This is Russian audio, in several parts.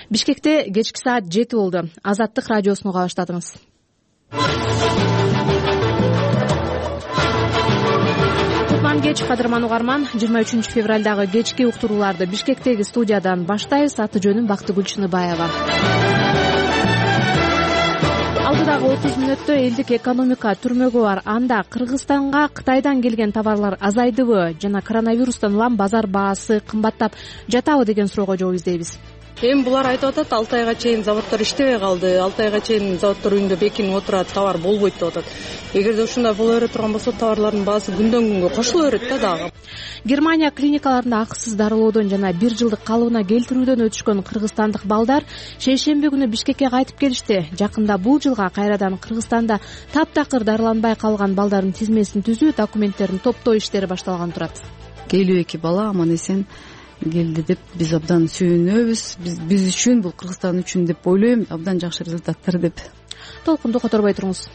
Бишкекте кечки саат 7 болду. Азаттык радиосун уга баштадыңыз. Кутман кеч, кадырман угарман. 23 февралдагы кечки уктурууларды Бишкектеги студиядан баштайбыз. Аты жөнүм Бактыгүл Чыныбаева. Алдыдагы 30 мүнөттө элдик экономика түрмөгү бар. Анда Кыргызстанга Кытайдан келген товарлар азайдыбы жана коронавирустан улам базар баасы кымбаттап жатабы деген суроого жооп издейбиз. Эми булар айтып атат, 6 айга чейин заводдор иштебей калды, 6 айга чейин заводдор үйүндө бекинип отурат, товар болбойт деп атат. Эгерде ушундай боло бере турган болсо, товарлардын баасы күндөн күнгө кошуло берет да дагы. Германия клиникаларында акысыз дарылоодон жана 1 жылдык калыбына келтирүүдөн өтүшкөн кыргызстандык балдар шейшемби күнү Бишкекке кайтып келишти. Жакында бул жылга кайрадан Кыргызстанда таптакыр дарыланбай калган балдардын тизмесин түзүү, документтерин топтоо иштери башталган турат. Келүү 2 бала аман эсен келди деп биз абдан сүйүнөбүз. Биз үчүн, бул Кыргызстан үчүн деп ойлойм, абдан жакшы результаттар деп. Толкунду которбой туруңуз.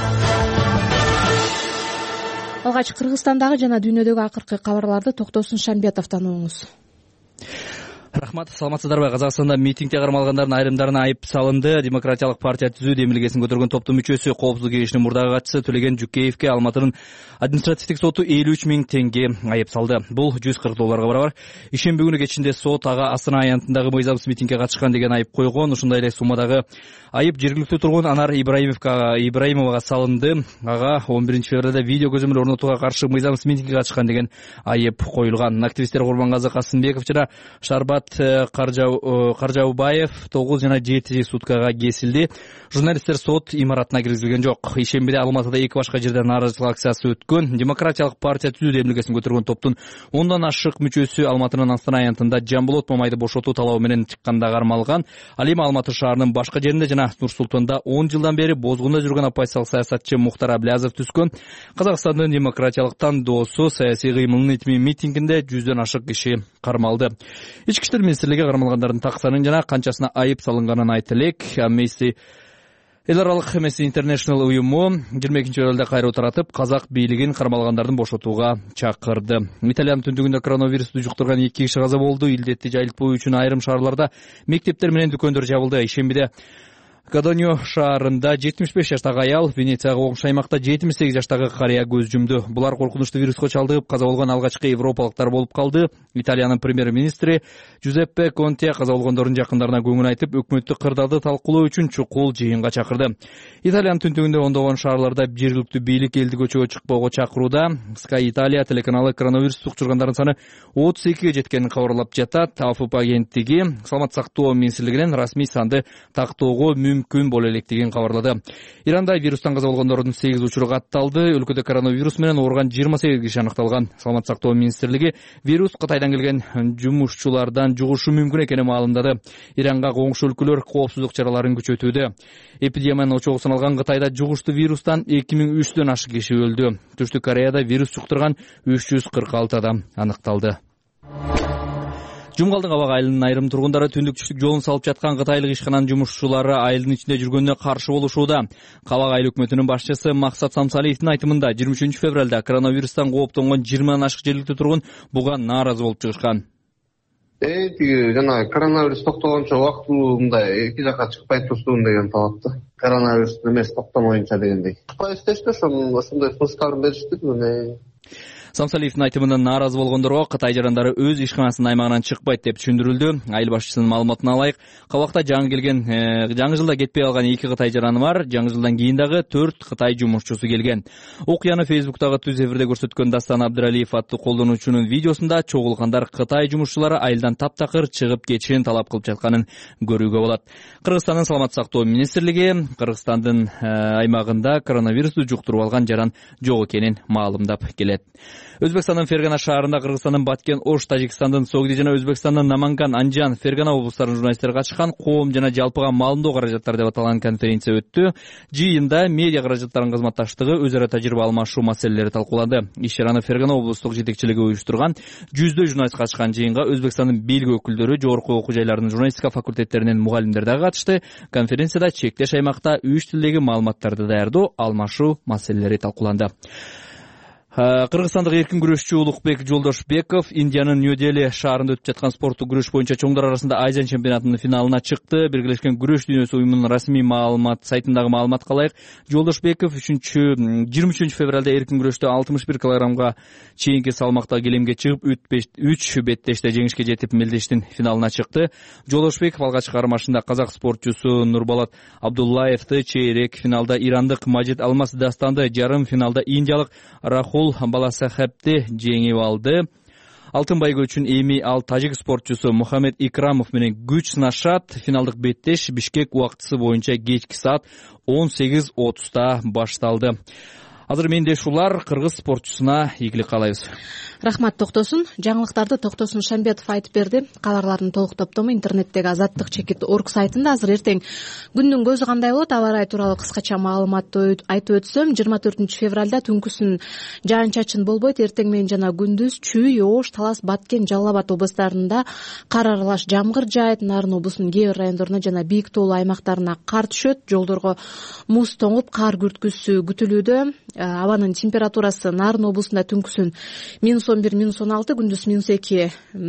Алгач Кыргызстандагы жана дүйнөдөгү акыркы кабарларды Токтосун Шамбетовдон угуңуз. Рахмат, саламатсыздарбы? Казакстанда митингде кармалгандардын айрымдарына айып салынды. Демократиялык партия түзүү демилгесин көтөргөн топтун мүчөсү, Коопсуздук кеңешинин мурдагы катчысы Төлеген Жукеевке Алматынын административдик соту 53 000 теңге айып салды. Бул $140 барабар. Ишемби күнү кечинде сот ага Астана аянтындагы мыйзамсыз митингге катышкан деген айып койгон. Ушундай эле суммадагы айып жергиликтүү тургун Анар Ибраимовага салынды. Ага 11 февралда видео көзөмөл орнотууга каршы мыйзамсыз митингге катышкан деген айып коюлган. Активисттер Курмангазы Касымбеков жана Шарбат Каржаубаев 9 жана 7 суткага кесилди. Журналисттер сот имаратына киргизилген жок. Ишембиде Алматыда 2 башка жерде нааразычылык акциясы өткөн. Демократиялык партия түзүү демилгесин көтөргөн топтун 10дан ашык мүчөсү Алматынын Астана аянтында Жамболот Мамайды бошотуу талабы менен чыкканда кармалган. Ал эми Алматы шаарынын башка жеринде жана Нур-Султанда 10 жылдан бери бозгунда жүргөн оппозициялык саясатчы Мухтар Аблязов түзгөн. Казакстандын демократиялыктан доосу саясий кыймылынын итми митингинде 100дөн ашык киши кармалды. Ички иштер министрлиги кармалгандардын так санын жана канчасына айып салынганын айтты элек. Эл аралык Amnesty International уюму 22 февралда кайруу таратып, казак бийлигин кармалгандардын бошотууга чакырды. Италиянын түндүгүндө коронавирусту жуктурган 2 киши каза болду. Илдетти жайылтпоо үчүн айрым шаарларда мектептер менен дүкөндөр жабылды. Ишембиде Кадоньо шаарында 75 жаштагы аял, Венецияга окшош аймакта 78 жаштагы карыя көз жумду. Булар коркунучтуу вируска чалдыгып, каза болгон алгачкы европалыктар болуп калды. Италиянын премьер-министри Джузеппе Конте каза болгондордун жакындарына көңүл айтып, өкмөттүк кырдаалды талкуулоо үчүн чукул жыйынга чакырды. Италиянын түндүгүндө ондогон шаарларда жергиликтүү бийлик элди көчөгө чыкпоого чакырууда. Sky Italia телеканалы коронавирус жуктургандардын саны 32ге жеткенин кабарлап жатат. АФП агенттиги саламат сактоо министрлигинен расмий санды тактоого мүмкүн боло электигин кабарлады. Иранда вирустан каза болгондордун 8 учуру катталды. Өлкөдө коронавирус менен ооруган 28 киши аныкталган. Саламат сактоо министрлиги вирус Кытайдан келген жумушчулардан жугушу мүмкүн экенин маалымдады. Иранга коңшу өлкөлөр коопсуздук чараларын күчөтүүдө. Эпидемиянын очогу саналган Кытайда жугуштуу вирустан 2300дөн ашык киши өлдү. Түштүк Кореяда вирус жуктурган 346 адам аныкталды. Жумгалдын Кабак айылынын айрым тургундары түндүк түштүк жолун салып жаткан кытайлык ишкананын жумушчулары айылдын ичинде жүргөнүнө каршы болушууда. Кабак айыл өкмөтүнүн башчысы Максат Самсалиевдин айтымында 23 февралда коронавирустан кооптонгон 20 ашык жергиликтүү тургун буга нааразы болуп чыгышкан. Жана коронавирус токтогончо убактылуу мындай эки жакка чыкпай турсун деген талапты. Коронавирус эмес токтомоюнча дегендей. Чыкпай иштешти, ошондой сунуштарын беришти. Самсалиевдин айтымынан нааразы болгондорго Кытай жарандары өз ишканасынын аймагынан чыкпайт деп түшүндүрүлдү. Айыл башчысынын маалыматына ылайык, Кабакта жаңы жылда кетпей калган 2 Кытай жараны бар. Жаңы жылдан кийин дагы 4 Кытай жумушчусу келген. Окуяны Facebook'тагы түз эфирде көрсөткөн Дастан Абдыралиев аттуу колдонуучунун видеосунда чогулгандар Кытай жумушчулары айылдан таптакыр чыгып кетишин талап кылып жатканын көрүүгө болот. Кыргызстандын саламат сактоо министрлиги Кыргызстандын аймагында коронавирусту жуктуруп алган жаран жок экенин маалымдап келет. Өзбекстандын Фергана шаарында Кыргызстандын Баткен, Ош, Тажикстандын Согди жана Өзбекстандын Наманган, Анжан, Фергана облустарынын журналисттери катышкан коом жана жалпыга маалымдоо каражаттары деп аталган конференция өттү. Жыйында медиа каражаттарынын кызматташтыгы, өз ара тажрыйба алмашуу маселелери талкууланды. Иш-чараны Фергана облустук жетекчилиги уюштурган. 100 журналист катышкан жыйынга Өзбекстандын бийлик өкүлдөрү, жогорку окуу жайларынын журналистика факультеттеринин мугалимдери дагы катышты. Конференцияда чектеш аймакта 3 тилдеги маалыматтарды даярдоо, алмашуу маселелери талкууланды. Кыргызстандык эркин күрөшчү Улукбек Жолдошбеков Индиянын Нью-Дели шаарында өтүп жаткан спорттук күрөш боюнча чоңдор арасында Азия чемпионатынын финалына чыкты. Биргелешкен күрөш дүйнөсү уюмунун расмий сайтындагы маалыматка ылайык, Жолдошбеков 23 февралда эркин күрөштө 61 килограммга чейинки салмакта келемге чыгып 3 беттеште жеңишке жетип мелдештин финалына чыкты. Жолдошбеков алгачкы кармашында казак спортчусу Нурболот Абдуллаевди, чейрек финалда ирандык Маджид Алмаз Дастанды, жарым финалда индиялык Рахул Баласахепти жеңип алды. Алтын байгы үчүн эми ал тажик спортчусу Мухаммед Икрамов менен күч сынашат. Финалдык беттеш Бишкек убактысы боюнча кечки саат 18:30 башталды. Азыр менде ушулар. Кыргыз спортчусуна ийгилик каалайбыз. Рахмат Токтосун. Жаңылыктарды Токтосун Шамбетов айтып берди. Кабарлардын толук топтому интернеттеги Азаттык чекит орг сайтында. Азыр эртең күндүн көзү кандай болот, аба ырайы тууралуу кыскача маалыматты айтып өтсөм, 24 февралда түнкүсүн жаан-чачын болбойт. Эртең менен жана күндүз Чүй, Ош, Талас, Баткен, Жалал Абад областарында кар аралаш жамгыр жаайт. Нарын облусунун кээ бир райондоруна жана бийик тоолуу аймактарына кар түшөт. Жолдорго муз тоңуп, кар күрткүсү күтүлүүдө. Абанын температурасы Нарын облусунда түнкүсүн -11, -16, күндүз -2,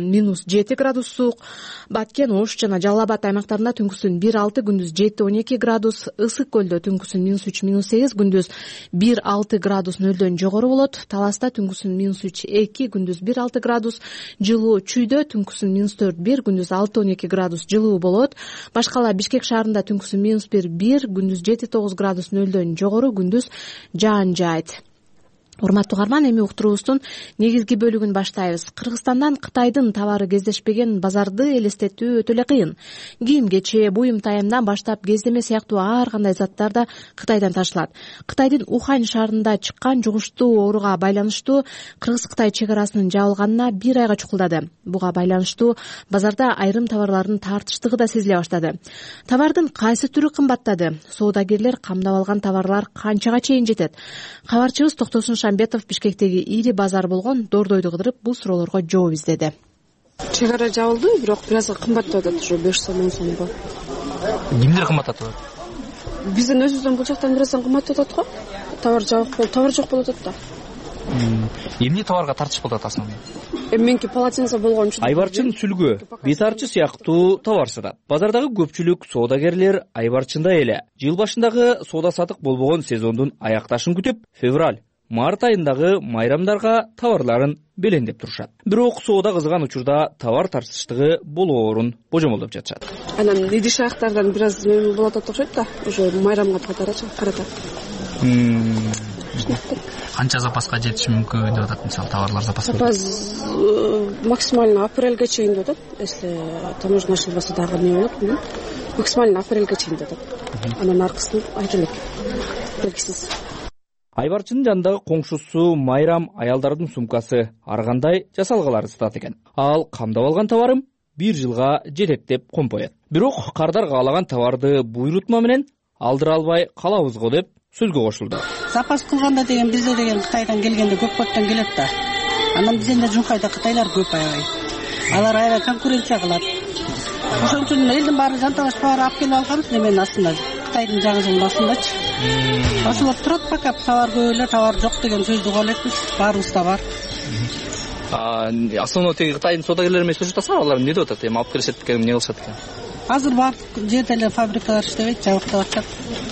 -7 градус суук. Баткен, Ош жана Жалал Абад аймактарында түнкүсүн 1-6, күндүз 7-12 градус. Ысык көлдө түнкүсүн -3, -8, күндүз 1-6 градус нөлдөн жогору болот. Таласта түнкүсүн -3-2, күндүз 1-6 градус жылуу. Чүйдө түнкүсүн -4-1, күндүз 6-12 градус жылуу болот. Башкала Бишкек шаарында түнкүсүн -1-1, күндүз 7-9 градус нөлдөн жогору, күндүз жаан жаайт. Урматтуу угарман, эми уктуруубуздун негизги бөлүгүн баштайбыз. Кыргызстандан Кытайдын товары кездешпеген базарды элестетүү өтө эле кыйын. Кийим кече, буюм тайымдан баштап кездеме сыяктуу ар кандай заттар да Кытайдан ташылат. Кытайдын Ухань шаарында чыккан жугуштуу ооруга байланыштуу Кыргыз-Кытай чек арасынын жабылганына 1 айга чукулдады. Буга байланыштуу базарда айрым товарлардын тартыштыгы да сезиле баштады. Товардын кайсы түрү кымбаттады? Соодагерлер камдап алган товарлар канчага чейин жетет? Кабарчыбыз Токтосун Шамбетов Бишкектеги ири базар болгон Дордойду кыдырып бул суроолорго жооп издеди. Чек ара жабылды, бирок бир аз кымбаттап атат, уже 5 сом 10 сомго. Кимдер кымбаттатып атат? Биздин өзүбүздөн бул жактан бир аз кымбаттап атат го. Товар жок болуп атат да. Эмне товарга тартыш болуп атат основной? Менки полотенце болгон үчүн. Айбарчын, сүлгү, бет арчы сыяктуу товар сатат. Базардагы көпчүлүк соодагерлер айбарчында эле. Жыл башындагы соода сатык болбогон сезондун аякташын күтүп, февраль, март айындагы майрамдарга товарларын белендеп турушат. Бирок соода кызган учурда товар тартыштыгы болоорун божомолдоп жатышат. Анан идиш аяктардан бир аз болот окшойт да, уже майрамга карата. Канча запаска жетиши мүмкүн деп атат, мисалы товарлар запас. Запас максимально апрелге чейин деп атат. Если таможня ошибаса дагы не болот, билбейм. Максимально апрелге чейин деп атат. Анан аркысын айта элек. Белгисиз. Айбарчынын жанындагы коңшусу Майрам аялдардын сумкасы ар кандай жасалгалары сатат экен. Ал камдап алган товарым 1 жылга жетет деп компоет. Бирок кардар каалаган товарды буйрутма менен алдыра албай калабыз го деп сөзгө кошулду. Запас кылганда деген бизде деген Кытайдан келгенде көп көптөн келет да. Анан бизден Жункайда Кытайлар көп аябай. Алар аябай конкуренция кылат. Ошон үчүн элдин баары жанталаш товар алып келип алганбыз неменин астында. Кытайдын жаңысынын астындачы. Ошолор турат пока товар көп эле, товар жок деген сөздү уга элекпиз. Баарыбызда бар. Основной теги Кытайдын соодагерлери менен сүрүшүп атса, алар эмне деп атат? Эми алып келишет экен, эмне кылышат экен? Азыр баардык жерде эле фабрикалар иштебейт, жабыктап атышат.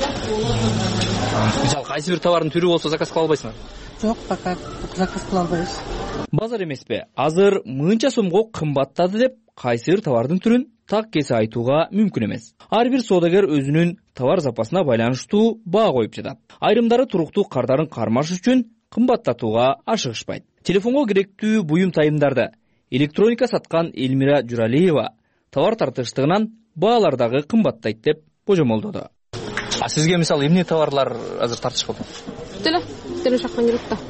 Мисалы, кайсы бир товардын түрү болсо заказ кыла албайсыңар? Жок, пока заказ кыла албайбыз. Базар эмеспи? Азыр мынча сомго кымбаттады деп кайсы бир товардын түрүн так кесе айтууга мүмкүн эмес. Ар бир соодагер өзүнүн товар запасына байланыштуу баа коюп жатат. Айрымдары туруктуу кардарын кармаш үчүн кымбаттатууга ашыгышпайт. Телефонго керектүү буюм тайымдарды электроника саткан Элмира Журалиева товар тартыштыгынан баалар дагы кымбаттайт деп божомолдоду. Сизге мисалы эмне товарлар азыр тартыш болду? Теле жактан келет да.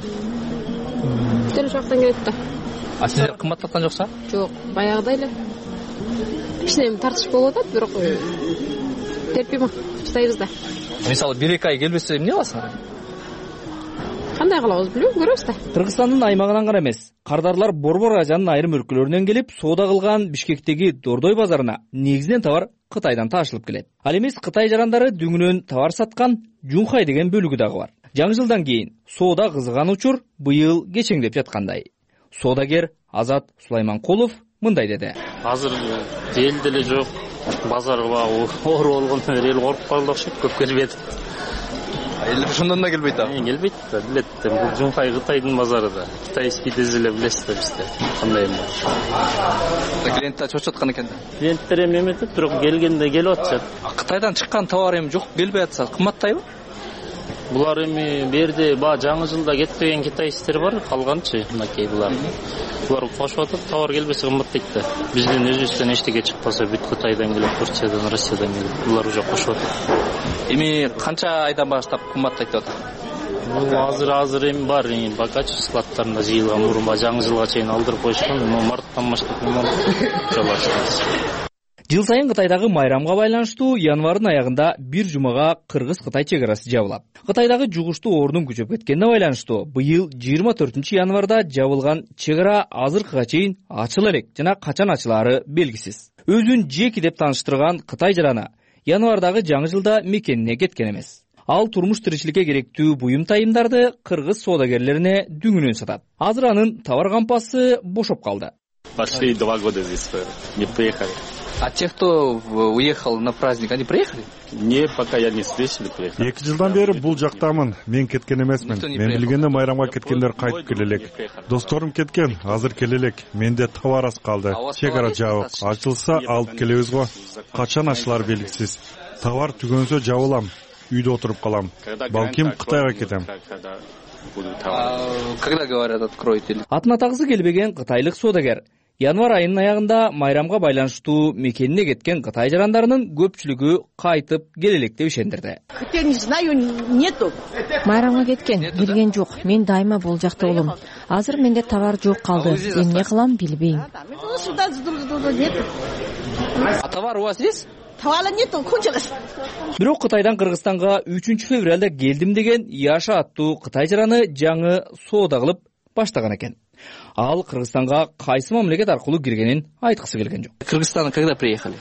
Теле жактан келет да. Сиздер кымбаттаткан жокса? Жок, баягыдай эле. Кичине тартыш болуп атат, бирок терпим, чыдайбыз да. Мисалы 1-2 ай келбесе эмне кыласыңар? Кандай кылабыз билбейм, көрөбүз да. Кыргызстандын аймагынан гана эмес, кардарлар Борбор ажанын айрым өлкөлөрүнөн келип, соода кылган Бишкектеги Дордой базарына негизинен товар Кытайдан ташылып келет. Ал эмес Кытай жарандары дөңүнөн товар саткан Жунхай деген бөлүгү дагы бар. Жаңы жылдан кийин соода кызыган учур быйыл кечеңдеп жаткандай. Соодагер Азат Сулайманкулов мындай деди. Азыр эл деле жок, базарга оору болгондон бери эл коруп калды окшойт, көп келбейт. Эл ошондон да келбейт а? Келбейт да, билет. Бул жумпай Кытайдын базары да. Кытайский дизеле билесиз да бизде. Кандай эми. Клиенттер чочуп аткан экен да. Клиенттер эми эметет, бирок келгенде келип атышат. Кытайдан чыккан товар эми жок келбей атса, кымбаттайбы? Булар эми берде жаңы жылда кетпеген китайцтер бар, калганчы мынакей булар. Булар кошуп атат, товар келбесе кымбаттайт да. Бизден өзүбүздөн эчтеке чыкпаса, бүт Кытайдан келип, Турциядан, Россиядан келип, булар уже кошуп атат. Эми канча айдан баштап кымбаттайт деп атат? Азыр эми бар, багач складтарында жыйылган, мурун жаңы жылга чейин алдырып коюшкан, марттан баштап жолашабыз. Жыл сайын Кытайдагы майрамга байланыштуу январдын аягында бир жумага Кыргыз-Кытай чек арасы жабылат. Кытайдагы жугуштуу оорунун күчөп кеткенине байланыштуу быйыл 24-январда жабылган чек ара азыркыга чейин ачыла элек жана качан ачылаары белгисиз. Өзүн жеки деп тааныштырган Кытай жараны январдагы жаңы жылда мекенине кеткен эмес. Ал турмуш тиричиликке керектүү буюм тайымдарды кыргыз соодагерлерине дүңүнөн сатат. Азыр анын товар кампасы бошоп калды. Пошли 2 года здесь, не приехали. А те, кто уехал на праздник, они приехали? Не, пока я не встретил, приехал. 2 жылдан бери бул жактамын. Мен кеткен эмесмин. Мен билгенде майрамга кеткендер кайтып келелек. Досторум кеткен, азыр келелек. Менде товар аз калды. Чек ара жабык. Ачылса алып келебиз го. Качан ачылар белгисиз. Товар түгөнсө жабылам. Үйдө отуруп калам. Балким Кытайга кетем. Когда говорят откройте? Атына тагысы келбеген кытайлык соодагер январь айынын аягында майрамга байланыштуу мекенине кеткен Кытай жарандарынын көпчүлүгү кайтып келелек деп ишендирди. Майрамга кеткен, келген жок. Мен дайыма бул жакта болом. Азыр менде товар жок калды. Эмне кылам билбейм. А товар у вас есть? Товара нету, кончилось. Бирок Кытайдан Кыргызстанга 3-февралда келдим деген Яша аттуу Кытай жараны жаңы соода кылып баштаган экен. Ал Кыргызстанга кайсы мамлекет аркылуу киргенин айткысы келген жок. Кыргызстана когда приехали?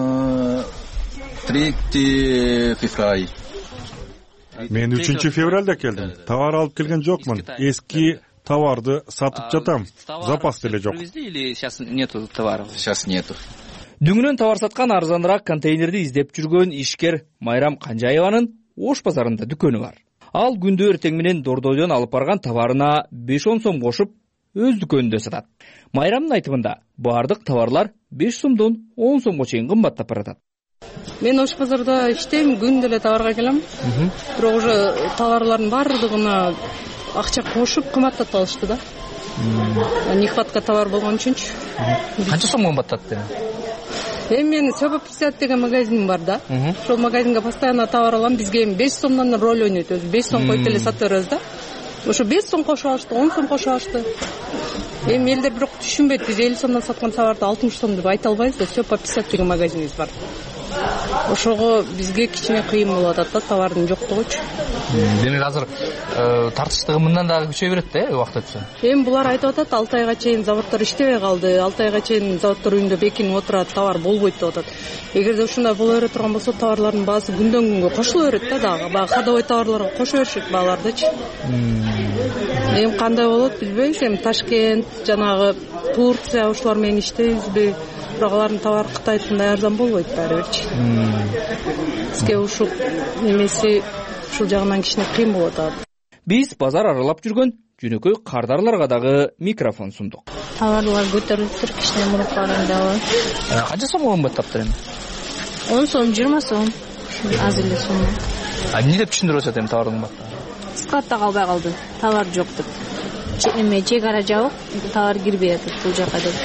3 февраля. Мен 3 февралда келдим. Товар алып келген жокмун. Эски товарды сатып жатам. Запас деле жок. Или сейчас нету товаров? Сейчас нету. Дүңүнөн товар саткан арзаныраак контейнерди издеп жүргөн ишкер Майрам Канжаеванын Ош базарында дүкөнү бар. Ал күндө эртең менен Дордойдон алып барган товарына 5-10 сом кошуп, өз дүкөнүндө сатат. Майрамдын айтымында бардык товарлар 5 сомдон 10 сомго чейин кымбаттап баратат. Мен Ош базарда иштейм, күндө эле товарга келем. Бирок уже товарлардын бардыгына акча кошуп кымбаттатып алышты да. Нехватка товар болгон үчүнчү. Канча сом кымбаттатты? Мен Сёба 50 деген магазиним бар да. Ошол магазинге постоянно товар алам. Бизге 5 сомдон роль ойнойт. 5 сом коюп эле сатып беребиз да. Ошо 5 сом кошуп алышты, 10 сом кошуп алышты. Элдер бирок түшүнбөйт. Биз 50 сомдон саткан товарды 60 сом деп айта албайбыз да. Сёба 50 деген магазинибиз бар. Ошого бизге кичине кыйын болуп атат да, товардын жоктугучу. Демек азыр тартыштыгы мындан дагы күчөй берет да, убакыт өтсө. Булар айтып атат, 6 айга чейин заводдор иштебей калды, 6 айга чейин заводдор үйүндө бекинип отурат, товар болбойт деп атат. Эгерде ушундай боло бере турган болсо, товарлардын баасы күндөн күнгө кошула берет да, дагы. Баягы ходовой товарларга кошо беришет баалардычы. Кандай болот билбейбиз, Ташкент, жанагы Турция ушулар менен иштейбизби? Бирок алардын товары Кытайдыкындай арзан болбойт баары бирчи. Бизге ушул немеси ушул жагынан кичине кыйын болот атат. Биз базар аралап жүргөн жөнөкөй кардарларга дагы микрофон сундук. Товарлар көтөрүлүптүр, кичине мурун караганда. Канча сом кымбаттаптыр эми? 10 сом, 20 сом. Аз эле сом. Эмне деп түшүндүрүп атат эми товардын кымбаттыгын? Складта калбай калды. Товар жок деп. Чек ара жабык, товар кирбей атат бул жака деп.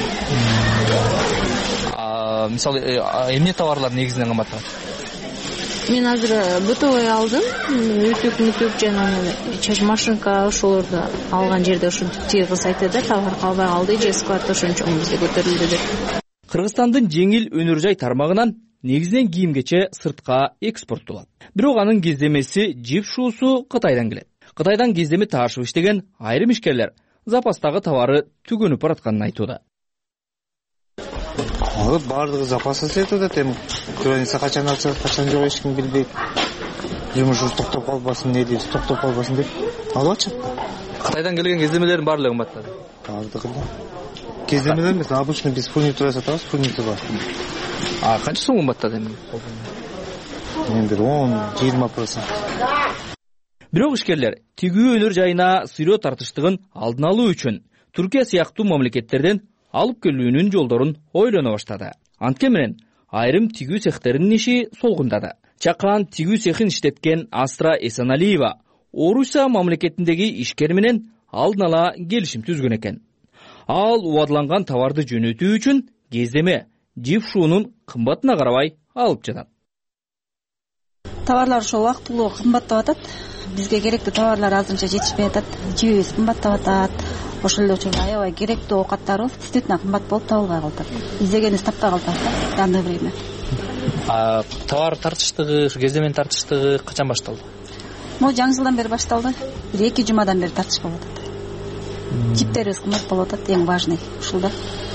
Мисалы, эмне товарлар негизинен кымбаттагат? Мен азыр бытовый алдым, үтүк жана чач машинка ошолорду алган жерде ушинтип тийгиз айтты да, товар калбай калды, же склад ошончо бизде көтөрүлдү деп. Кыргызстандын жеңил өнөр жай тармагынан негизинен кийимгече сыртка экспорттолот. Бирок анын кездемеси жип шуусу Кытайдан келет. Кытайдан кездеме ташып иштеген айрым ишкерлер запастагы товары түгөнүп баратканын айтууда. Бардыгы запас айтып атат, эми граница качан ачылат, качан жок эч ким билбейт. жумушубуз токтоп калбасын, элибиз токтоп калбасын деп алып атышат. Кытайдан келген кездемелердин баардыгы кымбаттады. Баардыгы кездемелер эмес, обычно биз фурнитура сатабыз, фурнитура. Канча сом кымбаттады эми? Мен бир 10-20%. Бирок ишкерлер тигүү өнөр жайына сыйроо тартыштыгын алдын алуу үчүн Түркия сыяктуу мамлекеттерден алып келүүнүн жолдорун ойлоно баштады. Анткени менен айрым тигүү цехтеринин иши солгундады. Чакан тигүү цехин иштеткен Астра Эсеналиева Орусия мамлекетиндеги ишкер менен алдын ала келишим түзгөн экен. Ал убадыланган товарды жөнөтүү үчүн кездеме жип шуунун кымбатына карабай алып жатат. Товарлар ошол убактылуу кымбаттап атат. Бизге керектүү товарлар азырынча жетишпей атат. Жибибиз кымбаттап атат. Ошол эле учурда аябай керектүү оокаттарыбыз действительно кымбат болуп табылбай калды. Издегенибиз таппай калдык в данное время. Товар тартыштыгы, кездеменин тартыштыгы качан башталды? Жаңы жылдан бери башталды. 1-2 жумадан бери тартыш болуп атат. Жиптерибиз кымбат болуп атат, эң важный ушул да.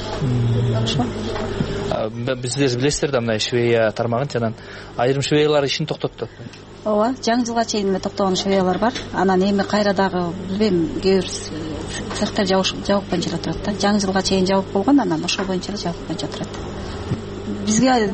Сиздер билесиздер да, мына Швея тармагын жанан айрым швеялар ишин токтотту. Ооба, жаңы жылга чейин токтогон швеялар бар. Анан эми кайра дагы билбейм, кээ бир цехтер жабык боюнча эле турат да. Жаңы жылга чейин жабык болгон, анан ошол боюнча эле жабык боюнча турат. Бизге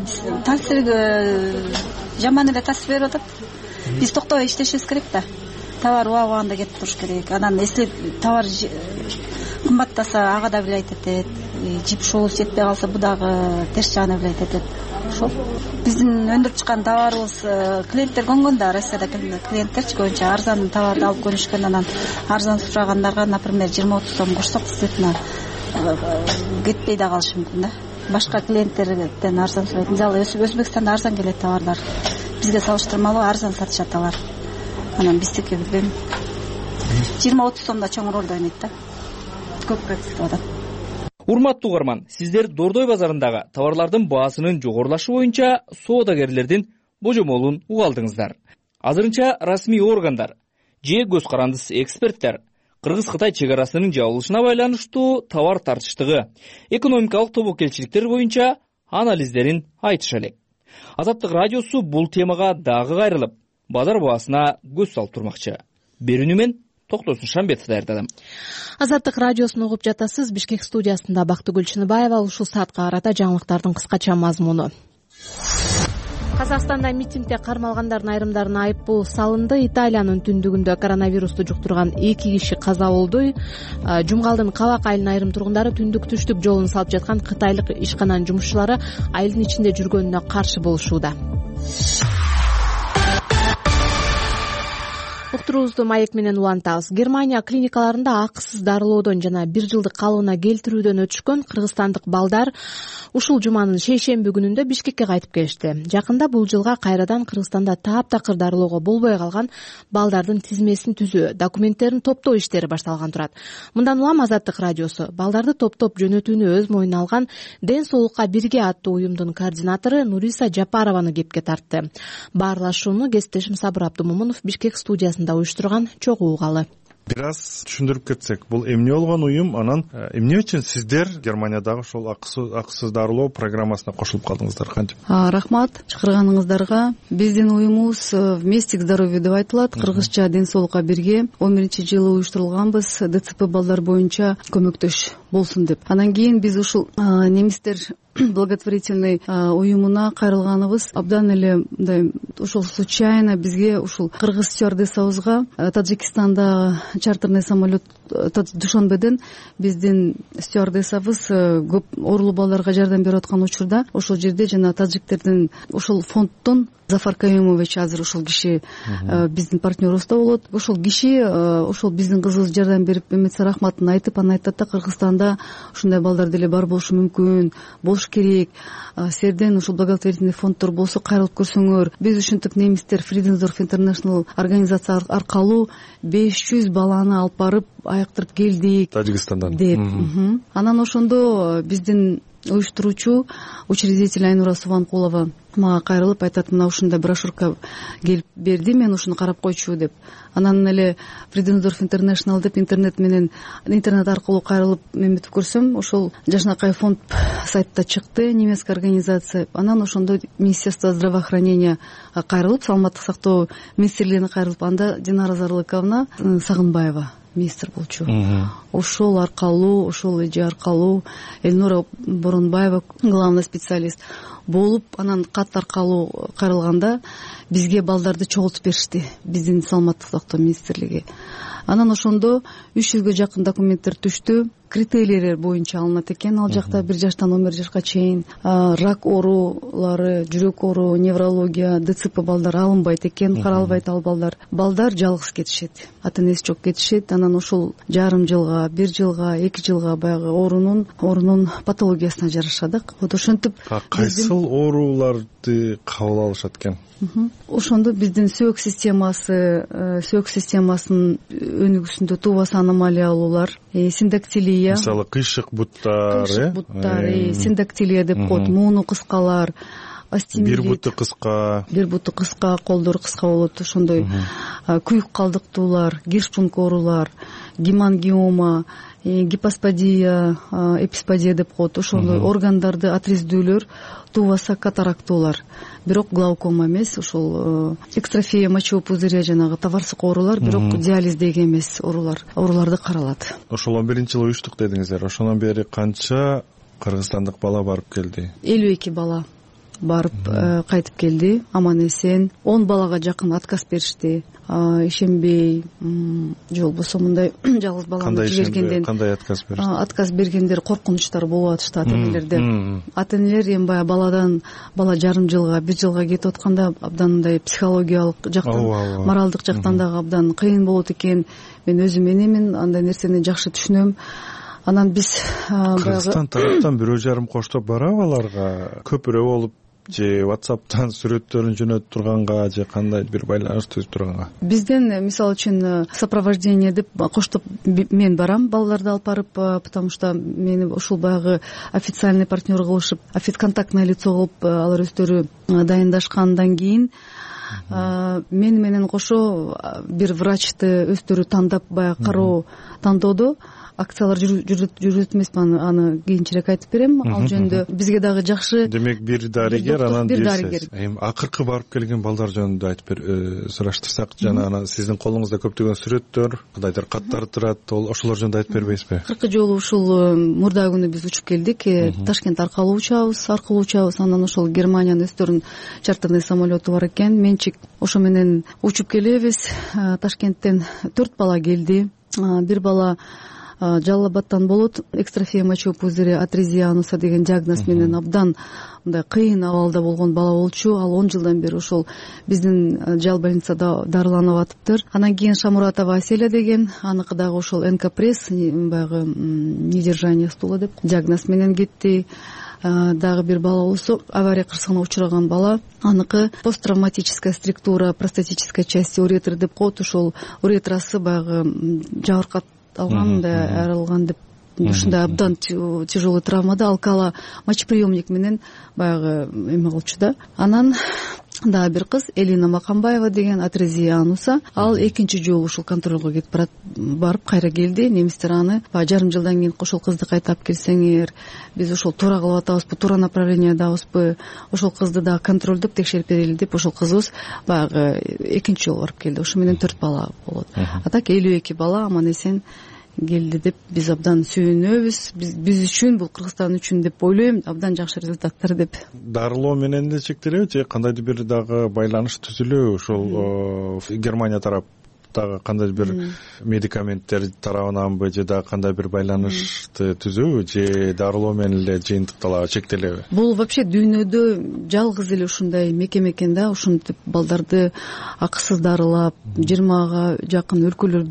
жаман эле таасир берип атат. Биз токтобой иштешибиз керек да. Товар убагында кетип туруш керек. Анан если товар кымбаттаса, ага да влиять этет. Жип шуу жетпей калса, бу дагы терс жагына влиять этет. Ошол биздин өндүрүп чыккан товарыбыз клиенттер көнгөн да. Россияда клиенттерчи көбүнчө арзан товарды алып көнүшкөн. Анан арзан сурагандарга, например, 20-30 сом кошсок, действительно кетпей да калышы мүмкүн да. Башка клиенттерден арзан сурайт. Мисалы Өзбекстанда арзан келет товарлар. Бизге салыштырмалуу арзан сатышат алар. Анан биздики билбейм 20-30 сомдо чоң ролду ойнойт да. Көпүрөөк сатып атат. Урматтуу угарман, сиздер Дордой базарындагы товарлардын баасынын жогорулашы боюнча соодагерлердин божомолун угалдыңыздар. Азырынча расмий органдар же көз карандыс эксперттер Кыргыз-Кытай чек арасынын жабылышына байланыштуу товар тартыштыгы, экономикалык тобокелчиликтер боюнча анализдерин айтыша элек. Азаттык радиосу бул темага дагы кайрылып, базар баасына көз салып турмакчы. Берүүнү мен Токтосун Шамбетов даярдадым. Азаттык радиосун угуп жатасыз. Бишкек студиясында Бактыгүл Чыныбаева. Ушул саатка карата жаңылыктардын кыскача мазмуну. Казакстанда митингде кармалгандардын айрымдарына айыппул салынды. Италиянын түндүгүндө коронавирусту жуктурган 2 киши каза болду. Жумгалдын Кабак айылынын айрым тургундары түндүк-түштүк жолун салып жаткан кытайлык ишкананын жумушчулары айылдын ичинде жүргөнүнө каршы болушууда. Уктуруубузду маек менен улантабыз. Германия клиникаларында акысыз дарылоодон жана 1 жылдык калыбына келтирүүдөн өтүшкөн кыргызстандык балдар ушул жуманын шейшемби күнүндө Бишкекке кайтып келишти. Жакында бул жылга кайрадан Кыргызстанда таптакыр дарылоого болбой калган балдардын тизмесин түзүү, документтерин топтоо иштери башталган турат. Мындан улам Азаттык радиосу балдарды топтоп жөнөтүүнү өз моюна алган Ден соолукка бирге аттуу уюмдун координатору Нуриса Жапарованы кепке тартты. Баарлашууну кесиптешим Сабыр Абдумомунов Бишкек студиясында уюштурган чогуу угалы. Бир аз түшүндүрүп кетсек, бул эмне болгон уюм, анан эмне үчүн сиздер Германиядагы ошол акысыз дарылоо программасына кошулуп калдыңыздар, кантип? Рахмат чакырганыңыздарга. Биздин уюмубуз вместе к здоровью деп айтылат. Кыргызча Ден соолукка бирге 11-жылы уюштурулганбыз. ДЦП балдар боюнча көмөктөш болсун деп. Анан кийин биз ушул немистер благотворительный уюмуна кайрылганыбыз абдан эле мындай ошол случайно бизге ушул кыргыз стюардессабызга Таджикистанда чартерный самолет Душанбеден биздин стюардессабыз көп оорулуу балдарга жардам берип аткан учурда ошол жерде жана таджиктердин ошол фонддон Зафар Каюмович азыр ушул киши биздин партнерубузда болот. Ошол киши ошол биздин кызыбыз жардам берип эметсе рахматын айтып, анан айтат да, Кыргызстанда ушундай балдар деле бар болушу мүмкүн, болуш керек. Силерден ушул благотворительный фонддор болсо кайрылып көрсөңөр. Биз ушинтип немистер Friedensdorf International организация аркылуу 500 баланы алып барып аяктырып келдик Тажикстандан деп. Анан ошондо биздин уюштуруучу учредитель Айнура Субанкулова мага кайрылып айтат, мына ушундай брошюрка келип берди, мен ушуну карап койчу деп. Анан эле Фриденсдорф Интернешнл деп интернет аркылуу кайрылып эметип көрсөм, ошол Жашнакай фонд сайтта чыкты, немецкая организация. Анан ошондо Министерство здравоохранения кайрылып, саламаттык сактоо министрлигине кайрылып, анда Динара Зарлыковна Сагынбаева министр болчу. Ошол аркылуу, ошол эже аркылуу Элнура Боронбаева главный специалист болуп, анан кат аркылуу кайрылганда бизге балдарды чогултуп беришти, биздин саламаттык сактоо министрлиги. Анан ошондо 300гө жакын документтер түштү. Критерийлер боюнча алынат экен ал жакта 1 жаштан 11 жашка чейин. Рак оорулары, жүрөк оору, неврология, ДЦП балдар алынбайт экен, каралбайт ал балдар. Балдар жалгыз кетишет, ата энеси жок кетишет. Анан ошол жарым жылга, 1 жылга, 2 жылга баягы оорунун патологиясына жараша да. Вот ошентип кайсыл ооруларды кабыл алышат экен? Ошондо биздин сөөк системасынын өнүгүүсүндө тубас аномалиялуулар, синдактилия, мисалы кыйшык буттар, синдактилия деп коет, мууну кыскалар, астемилит, бир буту кыска, колдору кыска болот, ошондой күйүк калдыктуулар, гиршпунг оорулар, гемангиома, гипосподия, эписподия деп коет, ошондой органдарды отрездүүлөр, тубаса катарактуулар. Бирок глаукома эмес, ошол экстрофия мочевого пузыря, жанагы товарсык оорулар, бирок диализдеги эмес ооруларды каралат. Ошол 11-жылы уюштук дедиңиздер. Ошондон бери канча кыргызстандык бала барып келди? 52 бала барып кайтып келди, аман эсен. 10 балага жакын отказ беришти. Ишенбей же болбосо мындай жалгыз баланы жибергенден кандай отказ беришти? Отказ бергендер коркунучтар болуп атышты ата энелерде. Ата энелер эми баягы бала жарым жылга, 1 жылга кетип атканда абдан мындай психологиялык жактан, моралдык жактан дагы абдан кыйын болот экен. Мен өзүм энемин, андай нерсени жакшы түшүнөм. Анан биз Кыргызстан тараптан 1,5 коштоп барабы аларга? Көпүрө болуп же WhatsApp'тан сүрөттөрүн жөнөтүп турганга же кандай бир байланыш түзүп турганга? Бизден мисалы үчүн сопровождение деп коштоп мен барам балдарды алып барып, потому что мени ушул баягы официальный партнер кылышып, контактное лицо кылып алар өздөрү дайындашкандан кийин мен менен кошо бир врачты өздөрү тандап баягы кароо тандоодо акциялар жүрөт эмесмин, аны кийинчерээк айтып берем. Ал жөнүндө бизге дагы жакшы. Демек бир дарыгер, анан эми акыркы барып келген балдар жөнүндө айтып сураштырсак, жана анан сиздин колуңузда көптөгөн сүрөттөр, кандайдыр каттар турат, ошолор жөнүндө айтып бербейсизби? Акыркы жолу ушул мурда күнү биз учуп келдик, Ташкент аркылуу учабыз, анан ошол Германиянын өздөрүнүн чартерный самолету бар экен. Менчик ошо менен учуп келебиз. Ташкенттен 4 бала келди. Бир бала Жалал Абадтан болот, экстрофия мочевого пузыря, атрезия ануса деген диагноз менен абдан мындай кыйын абалда болгон бала болчу. Ал 10 жылдан бери ошол биздин жал больницада дарыланып атыптыр. Анан кийин Шамуратова Аселя деген, аныкы дагы ошол НК-пресс, баягы недержание стула деп диагноз менен кетти. Дагы бир бала болсо авария кырсыгына учураган бала, аныкы посттравматическая структура простатической части уретры деп коет. Ошол уретрасы баягы жабыркап алган, арылган деп, ушундай абдан тяжелый травмада алкала мочеприемник менен баягы эме кылчу да. Анан дагы бир кыз Элина Макамбаева деген, атрезия ануса, ал 2-чи жолу ушул контролго кетип барып кайра келди. Немистер аны жарым жылдан кийин ошол кызды кайта алып келсеңер, биз ошол туура кылып атабызбы, туура направлениядабызбы, ошол кызды дагы контролдоп текшерип берели деп ошол кызыбыз баягы 2-чи жолу барып келди. Ошо менен 4 бала болот. А так 52 бала аман эсен келди деп биз абдан сүйүнөбүз. Биз үчүн, бул Кыргызстан үчүн деп ойлойм, абдан жакшы результаттар деп. Дарылоо менен эле чектелеби же кандайдыр бир дагы байланыш түзүлөбү? Ошол Германия тараптагы кандай бир медикаменттер тарабынанбы же дагы кандай бир байланышты түзөбү же дарылоо менен эле жыйынтыкталабы, чектелеби? Бул вообще дүйнөдө жалгыз эле ушундай мекеме экен да, ушинтип балдарды акысыз дарылап, 20га жакын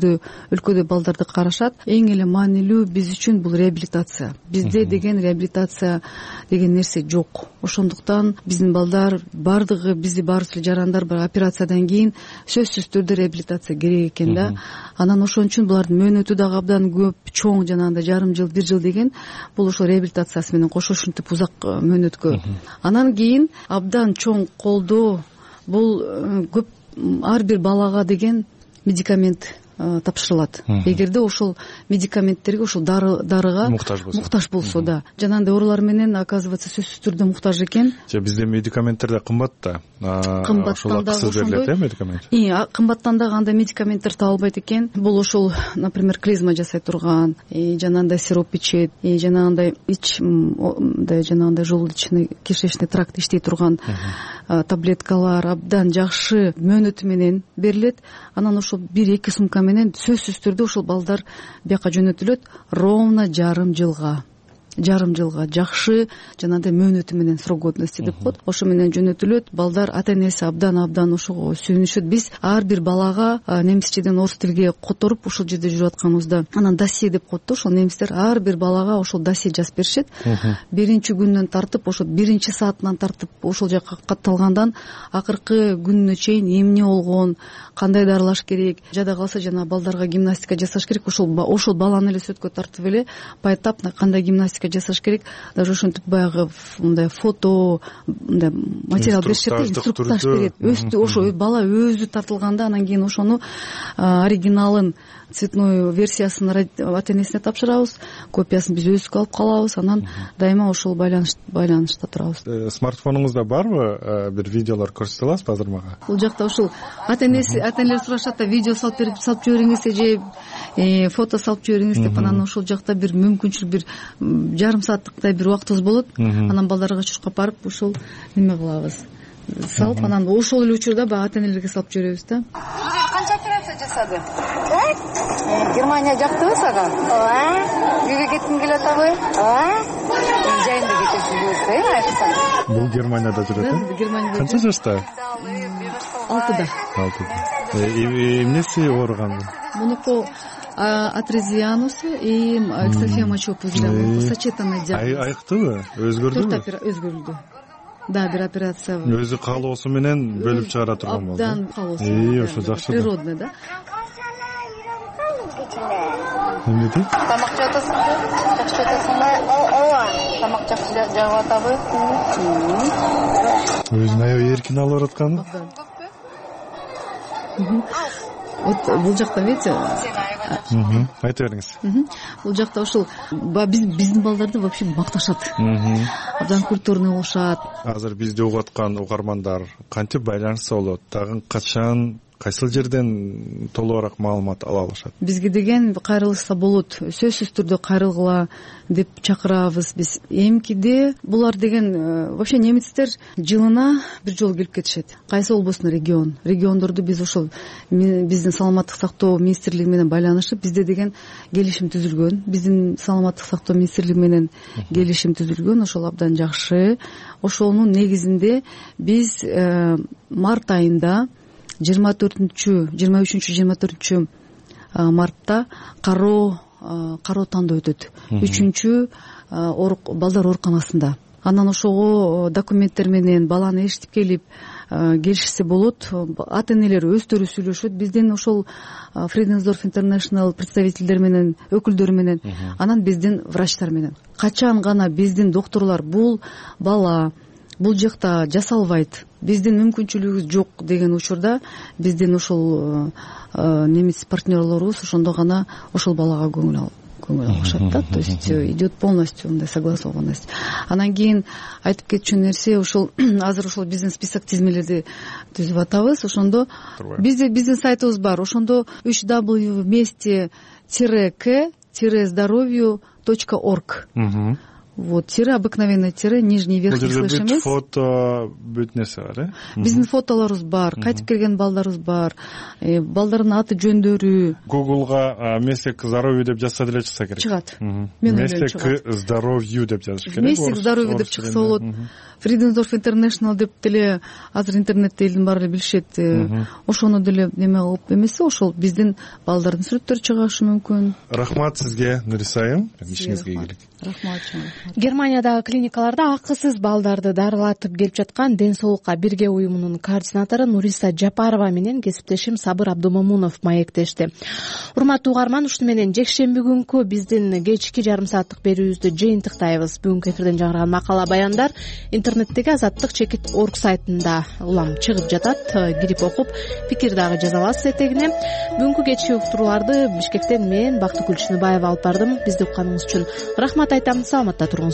өлкөдө балдарды карашат. Эң эле маанилүү биз үчүн бул реабилитация. Бизде деген реабилитация деген нерсе жок. Ошондуктан биздин балдар бардыгы, бизди баарыбыз эле жарандар бар операциядан кийин сөзсүз түрдө реабилитация керек керек экен да. Анан ошон үчүн булардын мөөнөтү дагы абдан көп, чоң, жанагындай жарым жыл, 1 жыл деген бул ошо реабилитациясы менен кошо ушинтип узак мөөнөткө. Анан кийин абдан чоң колдоо, бул көп ар бир балага деген медикамент тапшырылат. Эгерде ошол медикаменттерге, ошол дарыга муктаж болсо да. Жанагындай оорулар менен оказывается сөзсүз түрдө муктаж экен. Бизде медикаменттер да кымбат да. Ошол акысыз берилет медикамент. Кымбаттан дагы андай медикаменттер табылбайт экен. Бул ошол, например, клизма жасай турган, жанагындай сироп ичет, жанагындай жанагындай желудочный кишечный тракт иштей турган таблеткалар абдан жакшы мөөнөтү менен берилет. Анан ошол 1-2 сумка менен сөзсүз түрдө ошол балдар бияка жөнөтүлөт ровно жарым жылга жакшы жанагындай мөөнөтү менен срок годности деп коет. Ошо менен жөнөтүлөт. Балдар ата энеси абдан ошого сүйүнүшөт. Биз ар бир балага немисчеден орус тилге которуп ошол жерде жүрүп атканыбызда анан досье деп коет да. Ошол немистер ар бир балага ошол досье жазып беришет. Биринчи күнүнөн тартып, ошо биринчи саатынан тартып ошол жака катталгандан акыркы күнүнө чейин эмне болгон, кандай дарылаш керек, жада калса жана балдарга гимнастика жасаш керек. Ошол баланы эле сөткө тартып эле пайтап кандай гимнастика жасаш керек, даже ошентип баягы мындай фото, мындай материал беришет, инструктаж берет. Ошо бала өзү тартылганда анан кийин ошону оригиналын, цветной версиясын ата энесине тапшырабыз, копиясын биз өзүбүз алып калабыз. Анан дайыма ошол байланышта турабыз. Смартфонуңузда барбы бир видеолор көрсөтө аласызбы азыр мага? Бул жакта ушул ата энелер сурашат да, видео салып жибериңизсе же фото салып жибериңиз деп. Анан ошол жакта бир мүмкүнчүлүк бир жарым сааттыктай бир убактыбыз болот. Анан балдарга чуркап барып ошол неме кылабыз, салып, анан ошол эле учурда баягы ата энелерге салып жиберебиз да. Канча операция жасады? Германия жактыбы сага? Ооба. Үйгө кеткиң келип атабы? Ооба. Жайында кетесиз, айтсаң. Бул Германияда жүрөт, э? Канча жашта? 6да. Эмнеси ооруган? Мунуку атрезианусу и экстрофия мочеопузыря, сочетанный диагноз. Айыктыбы? Өзгөрдүбү? Өзгөрүлдү. Да, бир операция. Өзү каалоосу менен бөлүп чыгара турган болду. Абдан каалоосу. Ошо жакшы. Природный, да? Эмне дейт? Тамак жатасыңбы? Жакшы жатасыңбы? Ооба. Тамак жакшы жагып атабы? Өзүн аябай эркин алып баратканы? Вот бул жакта видите? Айта бериңиз. Бул жакта ошол биздин балдарды вообще макташат. Абдан культурный болушат. Азыр бизди угуп аткан угармандар кантип байланышса болот? Тагы качан, кайсыл жерден толугураак маалымат ала алышат? Бизге деген кайрылышса болот. Сөзсүз түрдө кайрылгыла деп чакырабыз биз. Эмкиде булар деген вообще немецтер жылына бир жолу келип кетишет. Кайсы областный региондорду биз ошол биздин саламаттык сактоо министрлиги менен байланышып, бизде деген келишим түзүлгөн. Биздин саламаттык сактоо министрлиги менен келишим түзүлгөн. Ошол абдан жакшы. Ошонун негизинде биз март айында 23-24 мартта кароо тандоо өтөт. 3-чү балдар ооруканасында. Анан ошого документтер менен баланы эшитип келип келишсе болот. Ата энелер өздөрү сүйлөшөт. Биздин ошол Friedensdorf International представительдер менен, өкүлдөрү менен, анан биздин врачтар менен. Качан гана биздин докторлор бул бала бул жакта жасалбайт, биздин мүмкүнчүлүгүбүз жок деген учурда биздин ошол немис партнерлорубуз ошондо гана ошол балага көңүл алышат да. То есть идет полностью мындай согласованность. Анан кийин айтып кетчү нерсе ошол азыр ошол биздин список тизмелерди түзүп атабыз. Ошондо биздин сайтыбыз бар. Ошондо www.k-здоровью.org. Вот, тире, обыкновенный тире, нижний верхний слэш эмес. Фото бүт нерсе бар, э? Биздин фотолорубуз бар, кайтып келген балдарыбыз бар, балдардын аты жөндөрү. Гуглга «Вместе к здоровью» деп жазса деле чыкса керек. Чыгат. «Вместе к здоровью» деп жазыш керек. «Вместе к здоровью» деп чыкса болот. Friedensdorf International деп деле азыр интернетте элдин баары эле билишет. Ошону деле неме кылып эмесе, ошол биздин балдардын сүрөттөрү чыгашы мүмкүн. Рахмат сизге, Нурисайым. Ишиңизге ийгилик. Рахмат. Германиядагы клиникаларда акысыз балдарды дарылатып келип жаткан Ден соолукка бирге уюмунун координатору Нуриса Жапарова менен кесиптешим Сабыр Абдумомунов маектешти. Урматтуу угарман, ушуну менен жекшемби күнкү биздин кечки жарым сааттык берүүбүздү жыйынтыктайбыз. Бүгүнкү эфирден жаңырган макала баяндар интернеттеги Азаттык чекит орг сайтында улам чыгып жатат. Кирип окуп, пикир дагы жаза аласыз этегине. Бүгүнкү кечки уктурууларды Бишкектен мен Бактыгүл Чыныбаева алып бардым. Бизди укканыңыз үчүн рахмат айтам. Саламатта туруңуз.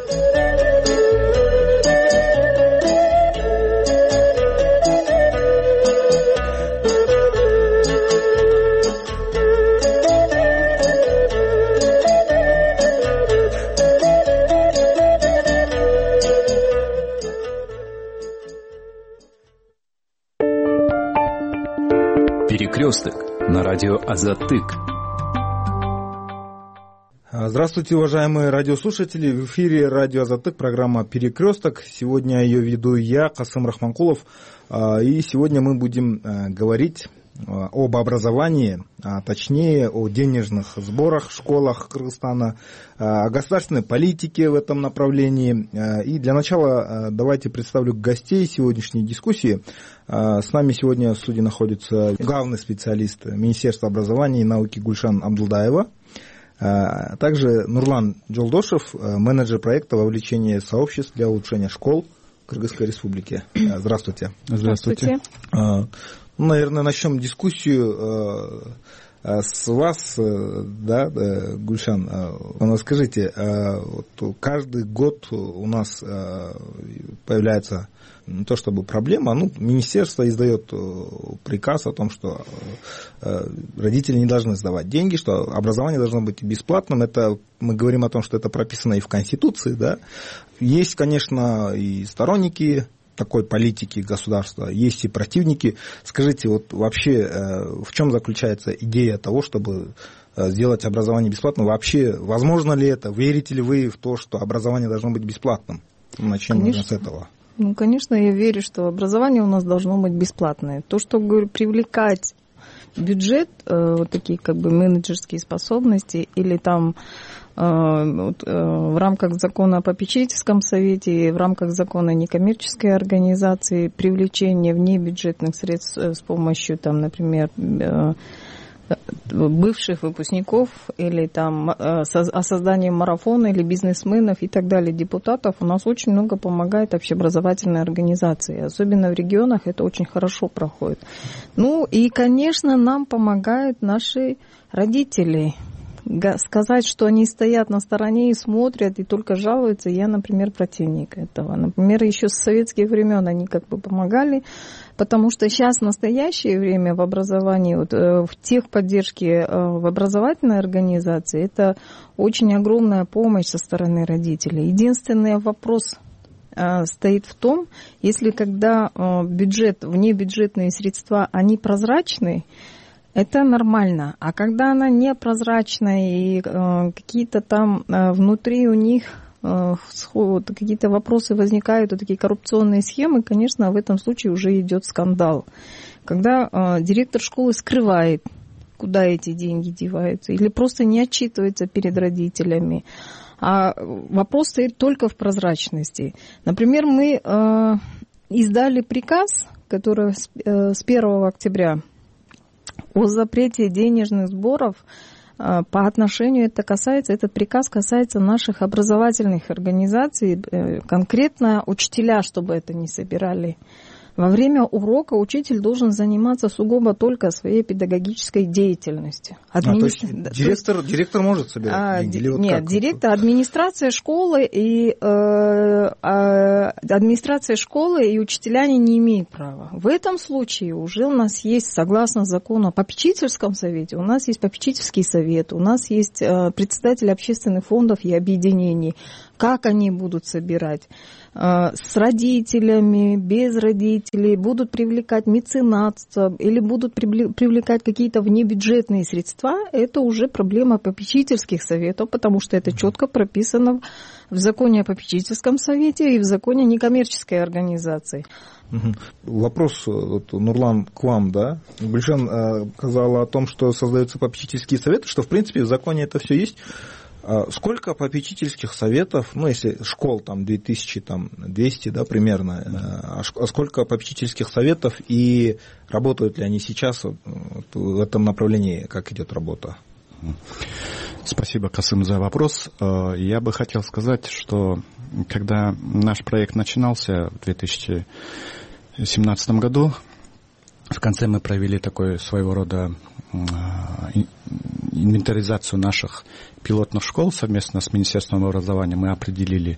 Перекресток на радио Азаттык. Здравствуйте, уважаемые радиослушатели. В эфире радио Азаттык, программа «Перекресток». Сегодня ее веду я, Касым Рахманкулов. И сегодня мы будем говорить об образовании, а точнее о денежных сборах в школах Кыргызстана, о государственной политике в этом направлении. И для начала давайте представлю гостей сегодняшней дискуссии. С нами сегодня в студии находится главный специалист Министерства образования и науки Гульшан Абдулдаева, также Нурлан Жолдошев, менеджер проекта вовлечения сообществ для улучшения школ Кыргызской Республики. Здравствуйте. Здравствуйте. Наверное, начнем дискуссию с вас, да, Гульшан. Скажите, вот каждый год у нас появляется не то чтобы проблема, министерство издает приказ о том, что родители не должны сдавать деньги, что образование должно быть бесплатным. Это мы говорим о том, что это прописано и в Конституции, да. Есть, конечно, и сторонники такой политики государства, есть и противники. Скажите, вот вообще в чем заключается идея того, чтобы сделать образование бесплатным? Вообще, возможно ли это? Верите ли вы в то, что образование должно быть бесплатным? Начнем можно с этого. Конечно, я верю, что образование у нас должно быть бесплатное. То, что, говорю, привлекать бюджет, вот такие как бы менеджерские способности, или там в рамках закона о попечительском совете, в рамках закона о некоммерческой организации, привлечение внебюджетных средств с помощью, там, например, бывших выпускников или там о создании марафона или бизнесменов и так далее, депутатов, у нас очень много помогает общеобразовательные организации. Особенно в регионах это очень хорошо проходит. И, конечно, нам помогают наши родители. Сказать, что они стоят на стороне и смотрят, и только жалуются, я, например, противник этого. Например, еще с советских времен они как бы помогали, потому что сейчас, в настоящее время, в образовании, в техподдержке в образовательной организации, это очень огромная помощь со стороны родителей. Единственный вопрос стоит в том, если когда бюджет, внебюджетные средства, они прозрачны, это нормально. А когда она непрозрачная и какие-то там внутри у них какие-то вопросы возникают, такие коррупционные схемы, конечно, в этом случае уже идет скандал. Когда директор школы скрывает, куда эти деньги деваются, или просто не отчитывается перед родителями. А вопрос стоит только в прозрачности. Например, мы издали приказ, который с 1 октября о запрете денежных сборов по отношению этот приказ касается наших образовательных организаций, конкретно учителя, чтобы это не собирали. Во время урока учитель должен заниматься сугубо только своей педагогической деятельностью. Директор может собирать деньги? Нет, администрация школы и учителя не имеют права. В этом случае уже у нас есть, согласно закону о попечительском совете, у нас есть попечительский совет, у нас есть председатели общественных фондов и объединений. Как они будут собирать? С родителями, без родителей, будут привлекать меценатство или будут привлекать какие-то внебюджетные средства, это уже проблема попечительских советов, потому что это четко прописано в законе о попечительском совете и в законе о некоммерческой организации. Вопрос, Нурлан, к вам, да? Гульшан сказала о том, что создаются попечительские советы, что в принципе в законе это все есть. Сколько попечительских советов, ну, если школ там 2200, да, примерно, а сколько попечительских советов и работают ли они сейчас в этом направлении, как идет работа? Спасибо, Касым, за вопрос. Я бы хотел сказать, что когда наш проект начинался в 2017 году, в конце мы провели такой своего рода инвентаризацию наших пилотных школ совместно с Министерством образования. Мы определили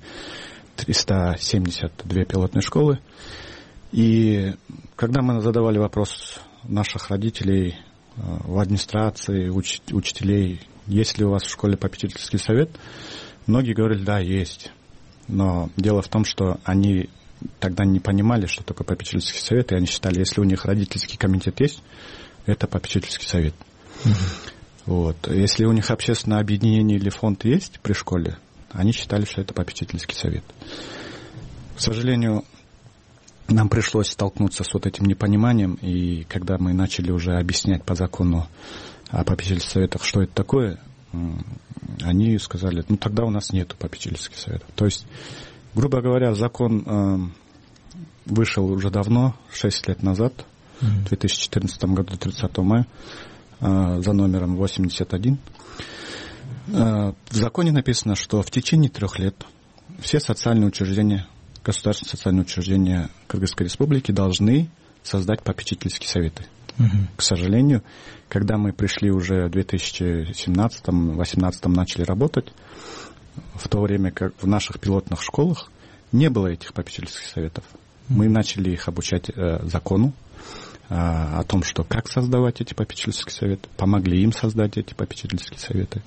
372 пилотные школы. И когда мы задавали вопрос наших родителей в администрации, учителей, есть ли у вас в школе попечительский совет, многие говорили, да, есть. Но дело в том, что они тогда не понимали, что такое попечительский совет, и они считали, если у них родительский комитет есть, это попечительский совет. Вот. Если у них общественное объединение или фонд есть при школе, они считали, что это попечительский совет. К сожалению, нам пришлось столкнуться с вот этим непониманием, и когда мы начали уже объяснять по закону о попечительских советах, что это такое, они сказали, ну тогда у нас нету попечительских советов. То есть, грубо говоря, закон вышел уже давно, 6 лет назад, в 2014 году, 30 мая, за номером 81. В законе написано, что в течение 3 лет все социальные учреждения, государственные социальные учреждения Кыргызской Республики должны создать попечительские советы. К сожалению, когда мы пришли уже в 2017-2018 начали работать, в то время как в наших пилотных школах не было этих попечительских советов. Мы начали их обучать закону, о том, что как создавать эти попечительские советы, помогли им создать эти попечительские советы.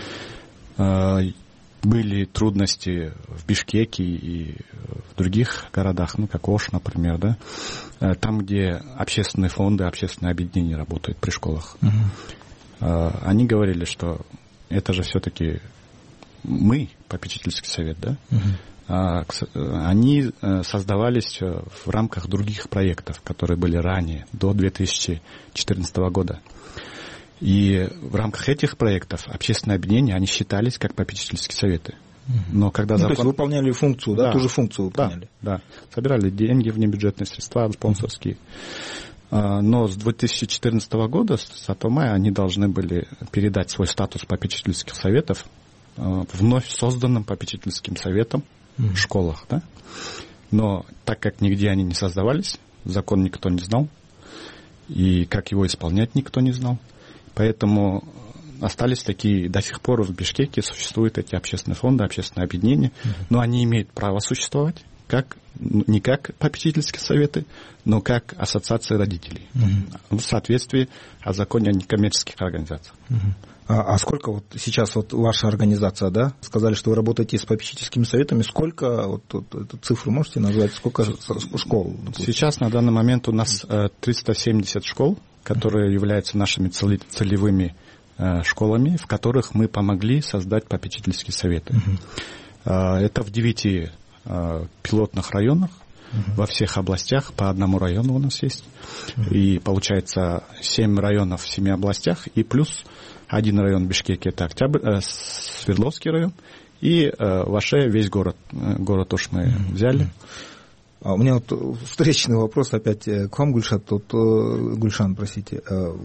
Были трудности в Бишкеке и в других городах, ну, как Ош, например, да, там, где общественные фонды, общественные объединения работают при школах. Они говорили, что это же все-таки мы, попечительский совет, да, они создавались в рамках других проектов, которые были ранее, до 2014 года. И в рамках этих проектов общественные объединения, они считались как попечительские советы. Но когда закон... То есть выполняли функцию, да, ту же функцию выполняли. Да, собирали деньги, внебюджетные средства, спонсорские. Но с 2014 года, с 30 мая, они должны были передать свой статус попечительских советов вновь созданным попечительским советам в школах, да? Но так как нигде они не создавались, закон никто не знал, и как его исполнять никто не знал, поэтому остались такие, до сих пор в Бишкеке существуют эти общественные фонды, общественные объединения, но они имеют право существовать не как попечительские советы, но как ассоциации родителей, в соответствии о законе о некоммерческих организациях. А сколько вот сейчас вот ваша организация, да, сказали, что вы работаете с попечительскими советами, сколько, вот эту цифру можете назвать, сколько школ? Сейчас на данный момент у нас 370 школ, которые являются нашими целевыми школами, в которых мы помогли создать попечительские советы. Это в 9 пилотных районах, во всех областях, по одному району у нас есть. И получается 7 районов в 7 областях, и плюс 1 район Бишкеке, это Свердловский район, и Ваше, весь город уж мы взяли. У меня вот встречный вопрос опять к вам, Гульшан, простите.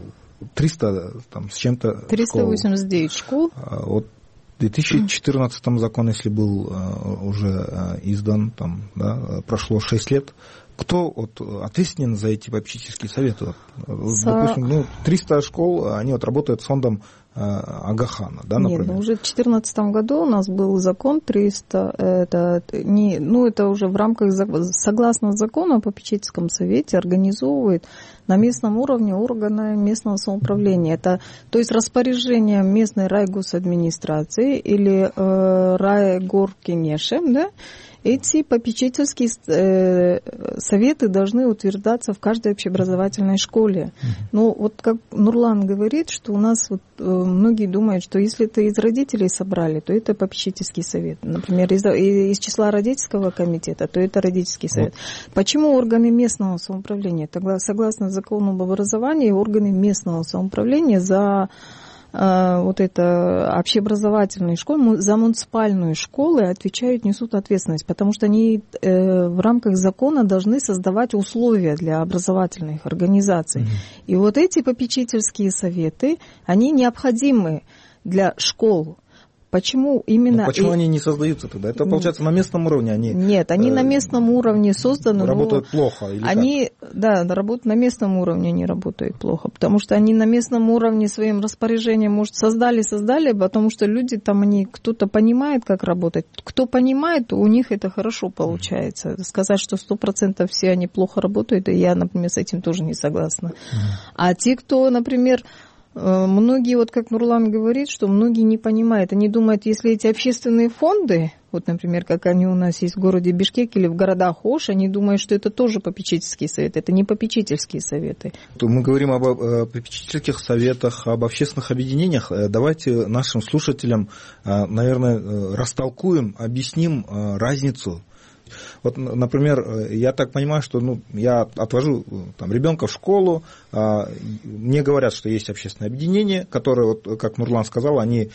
300 там, с чем-то 389 школ. Вот в 2014 закон, если был уже издан, там, да, прошло 6 лет, кто вот ответственен за эти попечительские советы? Допустим, 300 школ, они вот работают с фондом Агахана, да, например? Нет, уже в 2014 году у нас был закон 300, это уже в рамках, согласно закону о попечительском совете, организовывает на местном уровне органы местного самоуправления. Это, то есть распоряжение местной райгосадминистрации или райгоркенешем, да, эти попечительские советы должны утверждаться в каждой общеобразовательной школе. Но вот как Нурлан говорит, что у нас вот, многие думают, что если это из родителей собрали, то это попечительский совет. Например, из числа родительского комитета, то это родительский совет. Почему органы местного самоуправления? Тогда, согласно закону об образовании, органы местного самоуправления за вот это общеобразовательные школы, за муниципальные школы несут ответственность, потому что они в рамках закона должны создавать условия для образовательных организаций. И вот эти попечительские советы, они необходимы для школ. Почему именно... Почему они не создаются тогда? Это, получается, на местном уровне они... Нет, они на местном уровне созданы... Работают плохо или они, как? Да, на местном уровне они работают плохо, потому что они на местном уровне своим распоряжением, может, создали, потому что люди там, кто-то понимает, как работать. Кто понимает, у них это хорошо получается. Сказать, что 100% все они плохо работают, и я, например, с этим тоже не согласна. А те, кто, например... Многие, вот как Нурлан говорит, что многие не понимают. Они думают, если эти общественные фонды, вот, например, как они у нас есть в городе Бишкек или в городах Ош, они думают, что это тоже попечительские советы. Это не попечительские советы. Мы говорим об попечительских советах, об общественных объединениях. Давайте нашим слушателям, наверное, растолкуем, объясним разницу. Вот, например, я так понимаю, что я отвожу ребенка в школу, мне говорят, что есть общественное объединение, которое, вот, как Нурлан сказал, они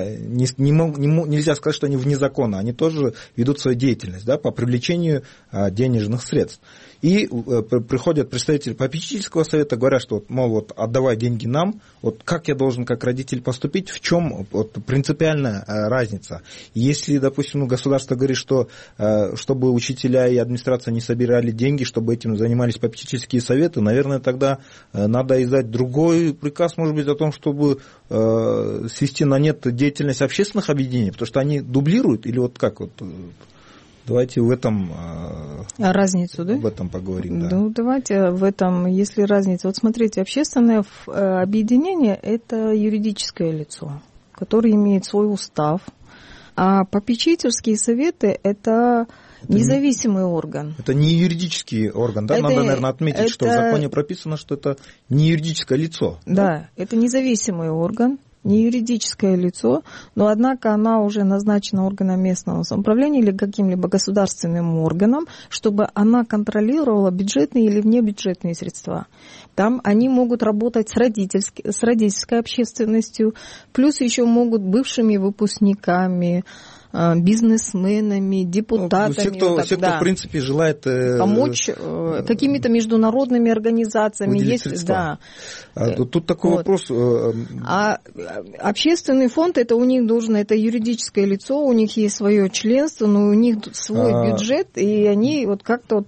нельзя сказать, что они вне закона, они тоже ведут свою деятельность, да, по привлечению денежных средств. И приходят представители попечительского совета, говорят, что, отдавай деньги нам, вот как я должен как родитель поступить, в чем принципиальная разница. Если, допустим, государство говорит, что чтобы учителя и администрация не собирали деньги, чтобы этим занимались попечительские советы, наверное, тогда надо издать другой приказ, может быть, о том, чтобы свести на нет деятельность общественных объединений, потому что они дублируют, или вот как вот... Давайте в этом... Разницу, да? В этом поговорим, да. Давайте в этом, если разница. Вот смотрите, общественное объединение – это юридическое лицо, которое имеет свой устав, а попечительские советы – это независимый орган. Это не юридический орган, да? Надо, наверное, отметить, что в законе прописано, что это не юридическое лицо. Да, это независимый орган. Не юридическое лицо, но, однако, она уже назначена органом местного самоуправления или каким-либо государственным органом, чтобы она контролировала бюджетные или внебюджетные средства. Там они могут работать с родительской общественностью, плюс еще могут бывшими выпускниками, бизнесменами, депутатами. Все, кто в принципе, желает помочь какими-то международными организациями. Да. Тут такой вопрос. А общественный фонд, это у них это юридическое лицо, у них есть свое членство, но у них свой бюджет, и они вот как-то...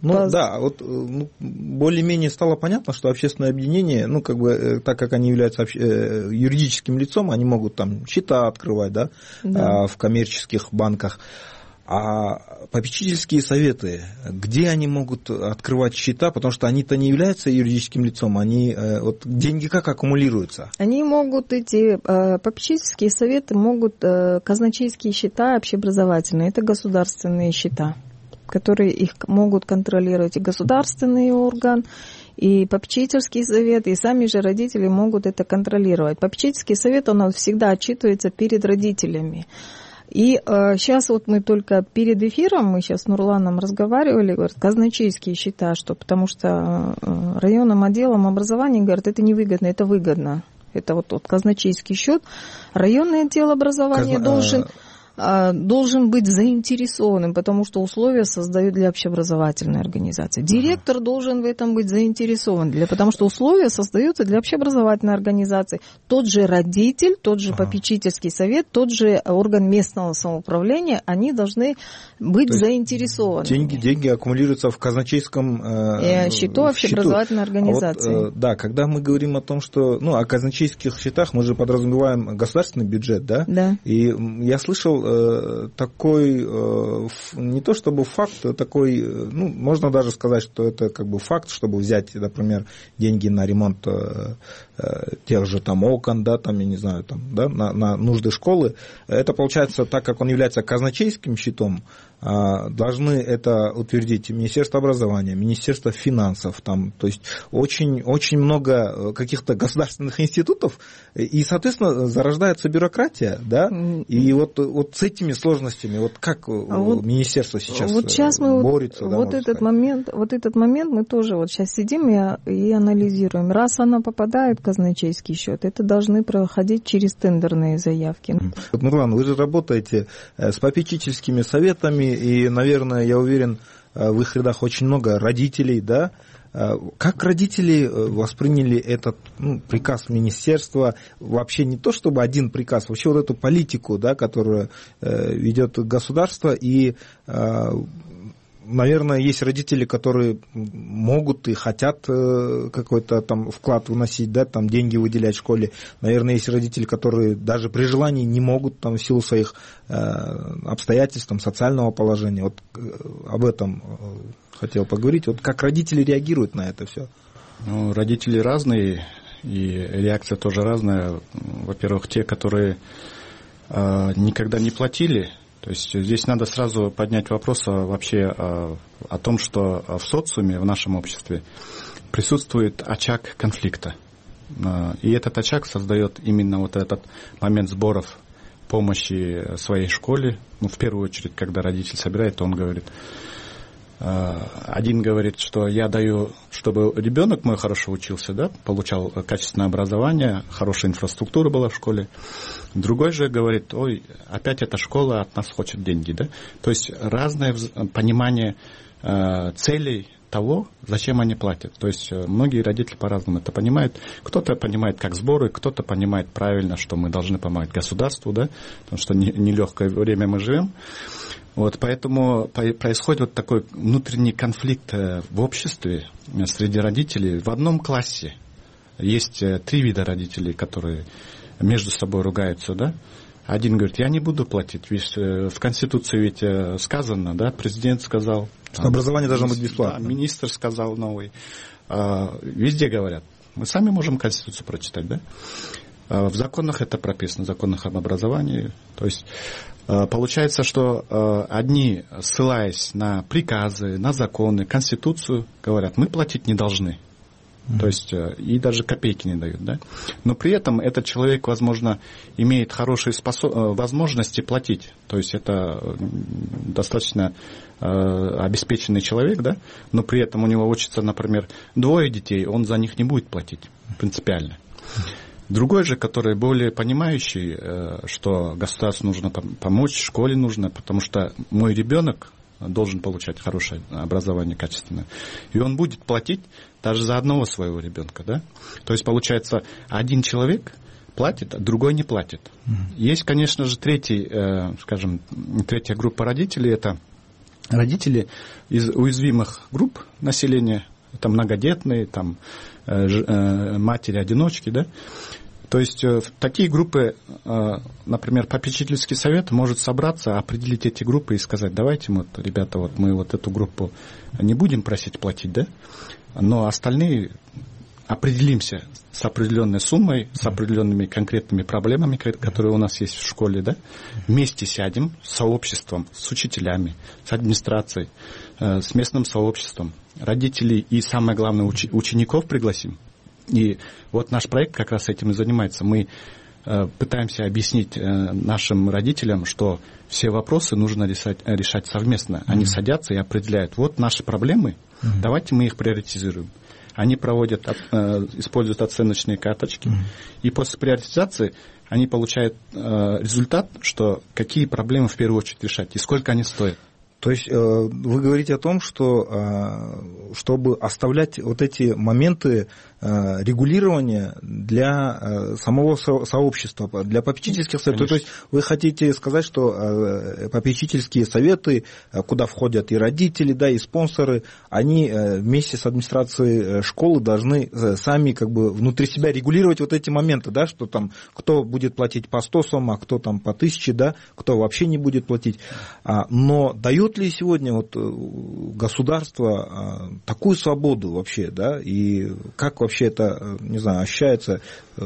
более-менее стало понятно, что общественное объединение, так как они являются юридическим лицом, они могут там счета открывать, да. В коммерческих банках. А попечительские советы, где они могут открывать счета, потому что они-то не являются юридическим лицом, они деньги как аккумулируются? Они могут, попечительские советы могут казначейские счета общеобразовательные, это государственные счета, которые их могут контролировать и государственный орган, и попечительский совет, и сами же родители могут это контролировать. Попечительский совет, он всегда отчитывается перед родителями. И сейчас мы только перед эфиром, мы сейчас с Нурланом разговаривали, говорят, казначейские счета, потому что районным отделом образования говорят, это невыгодно, это выгодно. Это казначейский счет. Районный отдел образования должен быть заинтересованным, потому что условия создают для общеобразовательной организации. Директор должен в этом быть заинтересован, потому что условия создаются для общеобразовательной организации. Тот же родитель, тот же попечительский совет, тот же орган местного самоуправления, они должны быть заинтересованы. Деньги аккумулируются в казначейском счету общеобразовательной организации. Когда мы говорим о том, что о казначейских счетах, мы же подразумеваем государственный бюджет, да? Да. И я слышал такой, не то чтобы факт, такой, можно даже сказать, что это факт, чтобы взять, например, деньги на ремонт тех же окон, да, я не знаю, на нужды школы. Это получается, так как он является казначейским счетом, должны это утвердить Министерство образования, Министерство финансов, то есть очень, очень много каких-то государственных институтов, и, соответственно, зарождается бюрократия, да, и с этими сложностями, вот как министерство сейчас борется? Вот этот момент мы тоже вот сейчас сидим и анализируем. Раз она попадает в казначейский счет, это должны проходить через тендерные заявки. Нурлан, вы же работаете с попечительскими советами, и, наверное, я уверен, в их рядах очень много родителей, да? Как родители восприняли этот приказ министерства, вообще не то чтобы один приказ, вообще вот эту политику, да, которую ведет государство, и, наверное, есть родители, которые могут и хотят какой-то там вклад вносить, да, там деньги выделять в школе. Наверное, есть родители, которые даже при желании не могут там в силу своих обстоятельств, там, социального положения. Вот об этом хотел поговорить. Вот как родители реагируют на это все? Ну, родители разные, и реакция тоже разная. Во-первых, те, которые никогда не платили. То есть здесь надо сразу поднять вопрос вообще о том, что в социуме, в нашем обществе присутствует очаг конфликта. И этот очаг создает именно вот этот момент сборов помощи своей школе. Ну, в первую очередь, когда родитель собирает, он говорит... Один говорит, что я даю, чтобы ребенок мой хорошо учился, да, получал качественное образование, хорошая инфраструктура была в школе. Другой же говорит, ой, опять эта школа от нас хочет деньги, да. То есть разное понимание целей того, зачем они платят. То есть многие родители по-разному это понимают. Кто-то понимает как сборы, кто-то понимает правильно, что мы должны помогать государству, да, потому что нелегкое время мы живем. Вот, поэтому происходит вот такой внутренний конфликт в обществе среди родителей. В одном классе есть 3 вида родителей, которые между собой ругаются, да. Один говорит, я не буду платить, ведь в Конституции ведь сказано, да, президент сказал. Что образование должно быть бесплатно. Да, министр сказал новый. Везде говорят. Мы сами можем Конституцию прочитать, да. В законах это прописано, в законах об образовании. То есть получается, что одни, ссылаясь на приказы, на законы, Конституцию, говорят, мы платить не должны. То есть и даже копейки не дают, да? Но при этом этот человек, возможно, имеет хорошие возможности платить. То есть это достаточно обеспеченный человек, да? Но при этом у него учатся, например, 2 детей, он за них не будет платить принципиально. Другой же, который более понимающий, что государству нужно помочь, школе нужно, потому что мой ребенок должен получать хорошее образование, качественное. И он будет платить даже за одного своего ребенка, да? То есть, получается, один человек платит, а другой не платит. Есть, конечно же, третья группа родителей, это родители из уязвимых групп населения, это многодетные, там, матери-одиночки, да? То есть такие группы, например, попечительский совет может собраться, определить эти группы и сказать, давайте, ребята, мы эту группу не будем просить платить, да, но остальные определимся с определенной суммой, с определенными конкретными проблемами, которые у нас есть в школе, да, вместе сядем с сообществом, с учителями, с администрацией, с местным сообществом, родителей и, самое главное, учеников пригласим. И вот наш проект как раз этим и занимается. Мы пытаемся объяснить нашим родителям, что все вопросы нужно решать совместно. Они садятся и определяют, вот наши проблемы, давайте мы их приоритизируем. Они используют оценочные карточки, и после приоритизации они получают результат, что какие проблемы в первую очередь решать и сколько они стоят. То есть вы говорите о том, что чтобы оставлять вот эти моменты регулирования для самого сообщества, для попечительских советов. То есть вы хотите сказать, что попечительские советы, куда входят и родители, да, и спонсоры, они вместе с администрацией школы должны сами как бы внутри себя регулировать вот эти моменты, да, что там кто будет платить по 100 сом, а кто там по 1000, да, кто вообще не будет платить. Но дает ли сегодня вот государство такую свободу вообще, да, и как вообще это, не знаю, ощущается?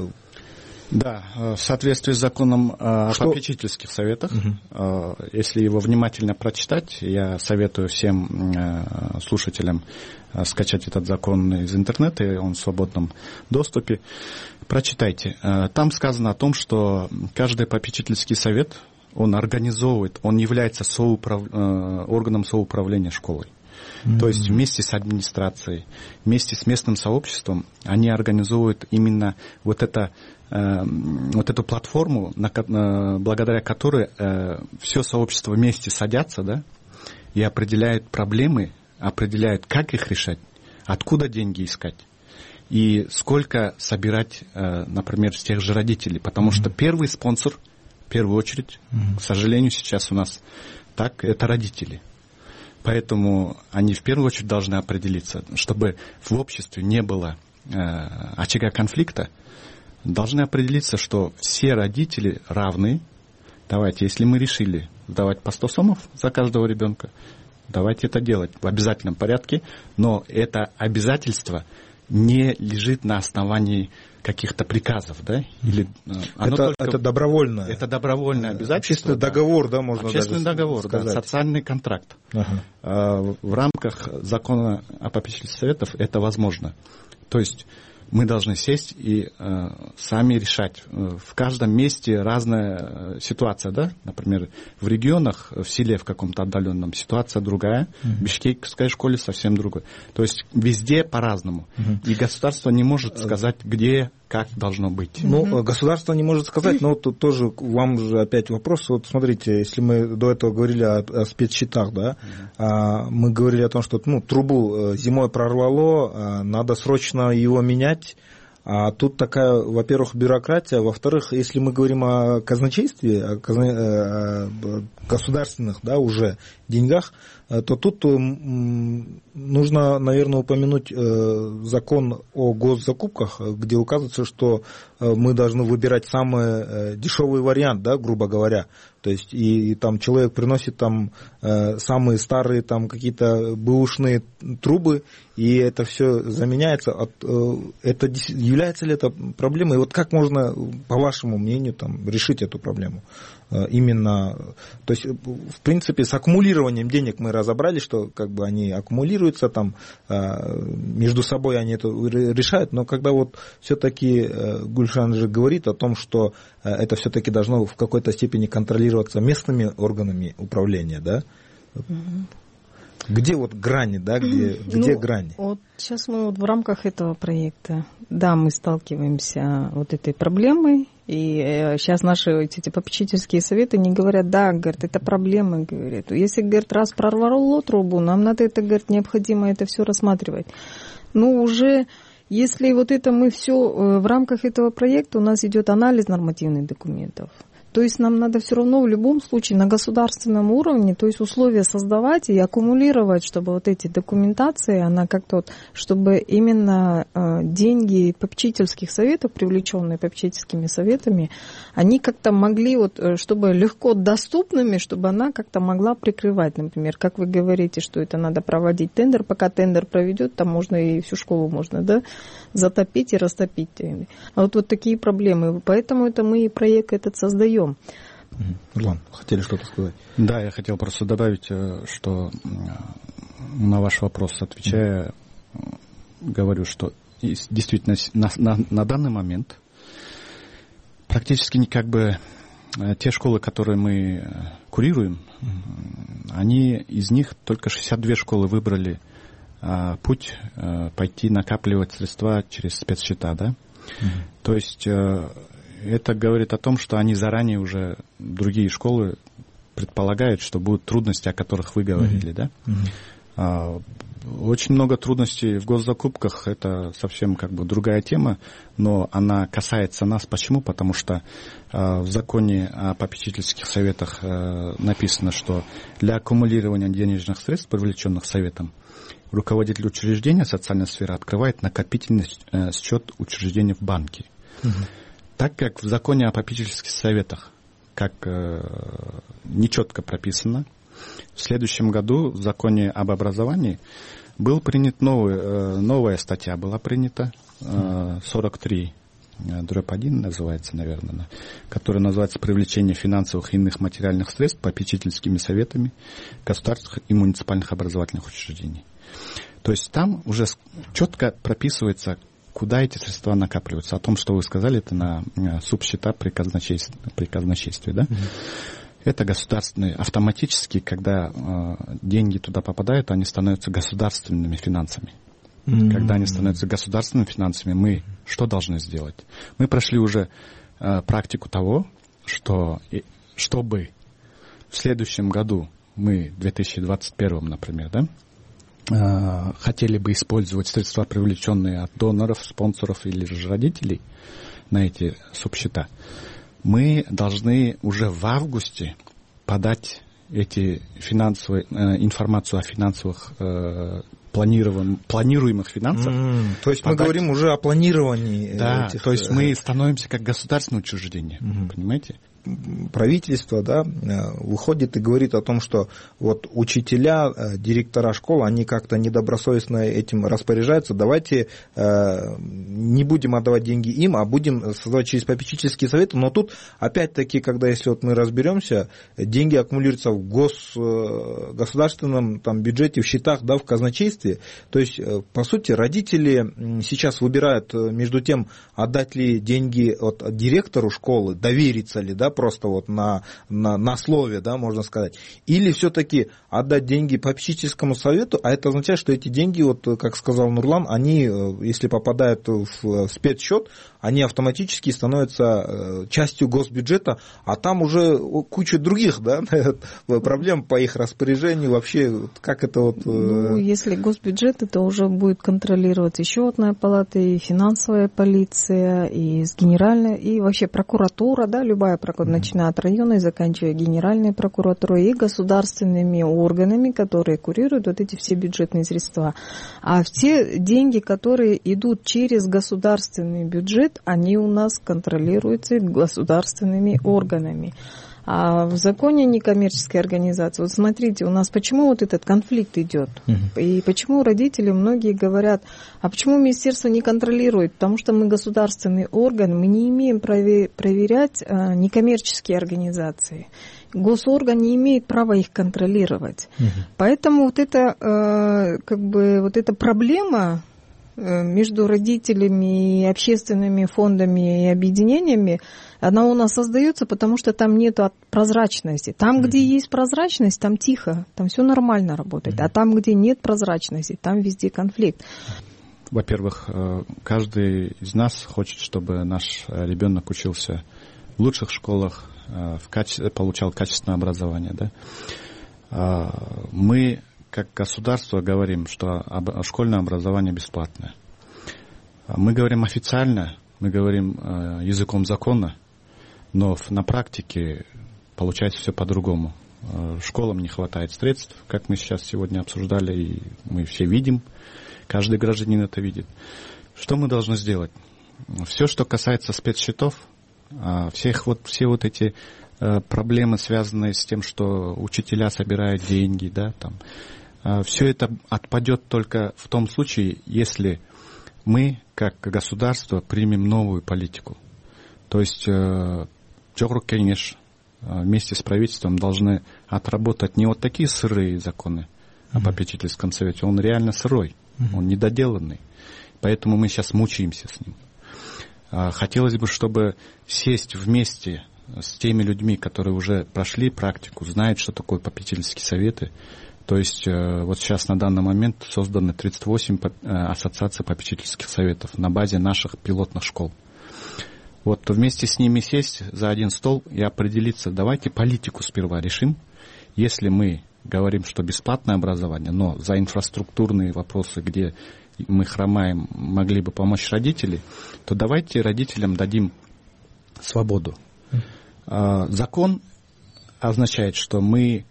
Да, в соответствии с законом о попечительских советах, если его внимательно прочитать, я советую всем слушателям скачать этот закон из интернета, он в свободном доступе. Прочитайте. Там сказано о том, что каждый попечительский совет он организовывает, он является органом соуправления школой. То есть вместе с администрацией, вместе с местным сообществом они организовывают именно вот эту платформу, благодаря которой все сообщество вместе садятся, да, и определяют проблемы, определяют, как их решать, откуда деньги искать и сколько собирать, например, с тех же родителей. Потому что первый спонсор, в первую очередь, к сожалению, сейчас у нас так, это родители. Поэтому они в первую очередь должны определиться, чтобы в обществе не было очага конфликта, должны определиться, что все родители равны. Давайте, если мы решили давать по 100 сомов за каждого ребенка, давайте это делать в обязательном порядке, но это обязательство не лежит на основании каких-то приказов, да? Или это добровольное. Это добровольное обязательство. Общественный договор, да, можно общественный договор, да, социальный контракт. В рамках закона о попечительстве советов это возможно. То есть мы должны сесть и сами решать. В каждом месте разная ситуация, да? Например, в регионах, в селе в каком-то отдаленном ситуация другая, в бишкекской школе совсем другой. То есть везде по-разному. И государство не может сказать, где, как должно быть. Ну, государство не может сказать, но тут тоже вам же опять вопрос. Вот смотрите, если мы до этого говорили о спецсчетах, да, мы говорили о том, что трубу зимой прорвало, надо срочно его менять. А тут такая, во-первых, бюрократия, во-вторых, если мы говорим о казначействе, о государственных, да, уже деньгах, то тут нужно, наверное, упомянуть закон о госзакупках, где указывается, что мы должны выбирать самый дешевый вариант, да, грубо говоря. То есть и там человек приносит там самые старые там какие-то бэушные трубы, и это все заменяется. Это является ли это проблемой? И вот как можно, по вашему мнению, там, решить эту проблему? Именно, то есть, в принципе, с аккумулированием денег мы разобрались, что как бы они аккумулируются, там, между собой они это решают, но когда вот все-таки Гульшан же говорит о том, что это все-таки должно в какой-то степени контролироваться местными органами управления, да? Где вот грани, да, где грани? Вот сейчас мы вот в рамках этого проекта, да, мы сталкиваемся вот этой проблемой, и сейчас наши эти попечительские советы не говорят, да, говорят, это проблема, говорят. Если, говорят, раз прорвало трубу, нам надо это, говорят, необходимо это все рассматривать. Ну, уже если вот это мы все в рамках этого проекта, у нас идет анализ нормативных документов. То есть нам надо все равно в любом случае на государственном уровне, то есть условия создавать и аккумулировать, чтобы вот эти документации, она как-то вот, чтобы именно деньги попечительских советов, привлеченные попечительскими советами, они как-то могли, вот, чтобы легко доступными, чтобы она как-то могла прикрывать, например, как вы говорите, что это надо проводить тендер, пока тендер проведет, там можно и всю школу можно, да, затопить и растопить. А вот такие проблемы, поэтому это мы и проект этот создаем. Руслан, хотели что-то сказать? Да, я хотел просто добавить, что на ваш вопрос отвечая, говорю, что действительно на данный момент практически как бы те школы, которые мы курируем, они из них только 62 школы выбрали путь пойти накапливать средства через спецсчета, да? То есть это говорит о том, что они заранее уже, другие школы предполагают, что будут трудности, о которых вы говорили, да? Очень много трудностей в госзакупках, это совсем как бы другая тема, но она касается нас. Почему? Потому что в законе о попечительских советах написано, что для аккумулирования денежных средств, привлеченных советом, руководитель учреждения социальной сферы открывает накопительный счет учреждения в банке. Так как в законе о попечительских советах как нечетко прописано, в следующем году в законе об образовании был принят новая статья, была принята 43/1 называется, наверное, которая называется «Привлечение финансовых и иных материальных средств попечительскими советами государственных и муниципальных образовательных учреждений». То есть там уже четко прописывается, куда эти средства накапливаются. О том, что вы сказали, это на субсчета при казначействе, да? Это государственные, автоматически, когда деньги туда попадают, они становятся государственными финансами. Когда они становятся государственными финансами, мы что должны сделать? Мы прошли уже практику того, что чтобы в следующем году мы, в 2021, например, хотели бы использовать средства, привлеченные от доноров, спонсоров или же родителей на эти субсчета, мы должны уже в августе подать эти информацию о финансовых планируемых финансах. То есть мы говорим уже о планировании. Да, то есть мы становимся как государственное учреждение, понимаете? Правительство, выходит и говорит о том, что вот учителя, директора школ, они как-то недобросовестно этим распоряжаются. Давайте не будем отдавать деньги им, а будем создавать через попечительские советы. Но тут, опять-таки, когда если вот мы разберемся, деньги аккумулируются в государственном бюджете, в счетах, в казначействе. То есть, по сути, родители сейчас выбирают между тем, отдать ли деньги директору школы, довериться ли, просто вот на слове, можно сказать, или все-таки отдать деньги попечительскому совету, а это означает, что эти деньги, как сказал Нурлан, они, если попадают в спецсчет, они автоматически становятся частью госбюджета, а там уже куча других проблем по их распоряжению, вообще, как это если госбюджет, это уже будет контролировать и счетная палата, и финансовая полиция, и генеральная, и вообще прокуратура, любая прокуратура, начиная от района и заканчивая Генеральной прокуратурой и государственными органами, которые курируют эти все бюджетные средства. А все деньги, которые идут через государственный бюджет, они у нас контролируются государственными органами. А в законе о некоммерческой организации, смотрите, у нас почему этот конфликт идет? И почему родители многие говорят, а почему министерство не контролирует? Потому что мы государственный орган, мы не имеем проверять некоммерческие организации. Госорган не имеет права их контролировать. Поэтому эта проблема между родителями и общественными фондами и объединениями, она у нас создается, потому что там нет прозрачности. Там, где есть прозрачность, там тихо, там все нормально работает. А там, где нет прозрачности, там везде конфликт. Во-первых, каждый из нас хочет, чтобы наш ребенок учился в лучших школах, получал качественное образование. Мы как государство говорим, что школьное образование бесплатное. Мы говорим официально, мы говорим языком закона, но на практике получается все по-другому. Школам не хватает средств, как мы сейчас сегодня обсуждали, и мы все видим, каждый гражданин это видит. Что мы должны сделать? Все, что касается спецсчетов, все эти проблемы, связанные с тем, что учителя собирают деньги, все это отпадет только в том случае, если мы, как государство, примем новую политику. То есть Жогорку Кеңеш вместе с правительством должны отработать не такие сырые законы о попечительском совете, он реально сырой, он недоделанный. Поэтому мы сейчас мучаемся с ним. Хотелось бы, чтобы сесть вместе с теми людьми, которые уже прошли практику, знают, что такое попечительские советы. То есть вот сейчас на данный момент созданы 38 ассоциаций попечительских советов на базе наших пилотных школ. Вот вместе с ними сесть за один стол и определиться, давайте политику сперва решим. Если мы говорим, что бесплатное образование, но за инфраструктурные вопросы, где мы хромаем, могли бы помочь родители, то давайте родителям дадим свободу. Закон означает, что мы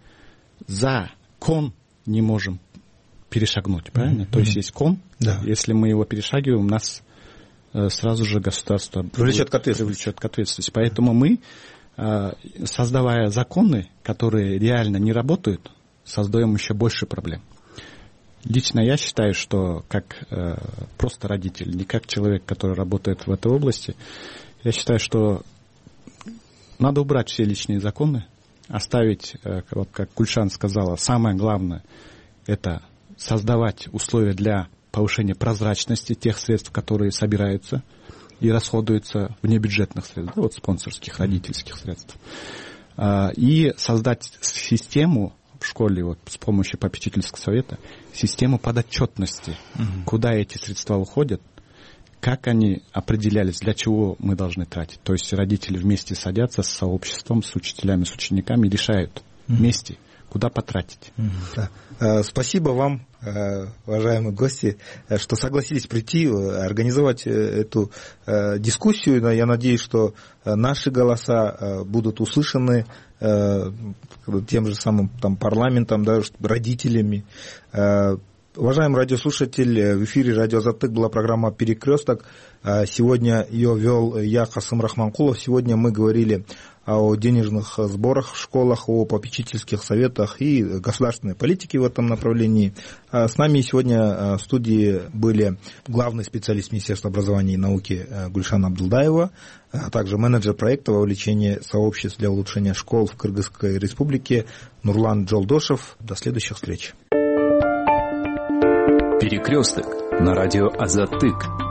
закон не можем перешагнуть, правильно? То есть есть кон, если мы его перешагиваем, нас сразу же государство привлечет к ответственности. Поэтому мы, создавая законы, которые реально не работают, создаем еще больше проблем. Лично я считаю, что как просто родитель, не как человек, который работает в этой области, я считаю, что надо убрать все личные законы, оставить, вот как Гульшан сказала, самое главное – это создавать условия для повышения прозрачности тех средств, которые собираются и расходуются вне бюджетных средств, спонсорских, родительских средств. и создать систему в школе вот, с помощью попечительского совета, систему подотчетности, куда эти средства уходят, как они определялись, для чего мы должны тратить. То есть родители вместе садятся с сообществом, с учителями, с учениками и решают вместе, куда потратить. Спасибо вам, уважаемые гости, что согласились прийти, организовать эту дискуссию. Я надеюсь, что наши голоса будут услышаны тем же самым парламентом, да, родителями. Уважаемый радиослушатель, в эфире радио Азаттык была программа «Перекресток». Сегодня ее вел я, Касым Рахманкулов. Сегодня мы говорили о денежных сборах в школах, о попечительских советах и государственной политике в этом направлении. С нами сегодня в студии были главный специалист Министерства образования и науки Гульшан Абдулдаева, а также менеджер проекта вовлечения сообществ для улучшения школ в Кыргызской республике Нурлан Джолдошев. До следующих встреч. Перекресток на радио Азаттык.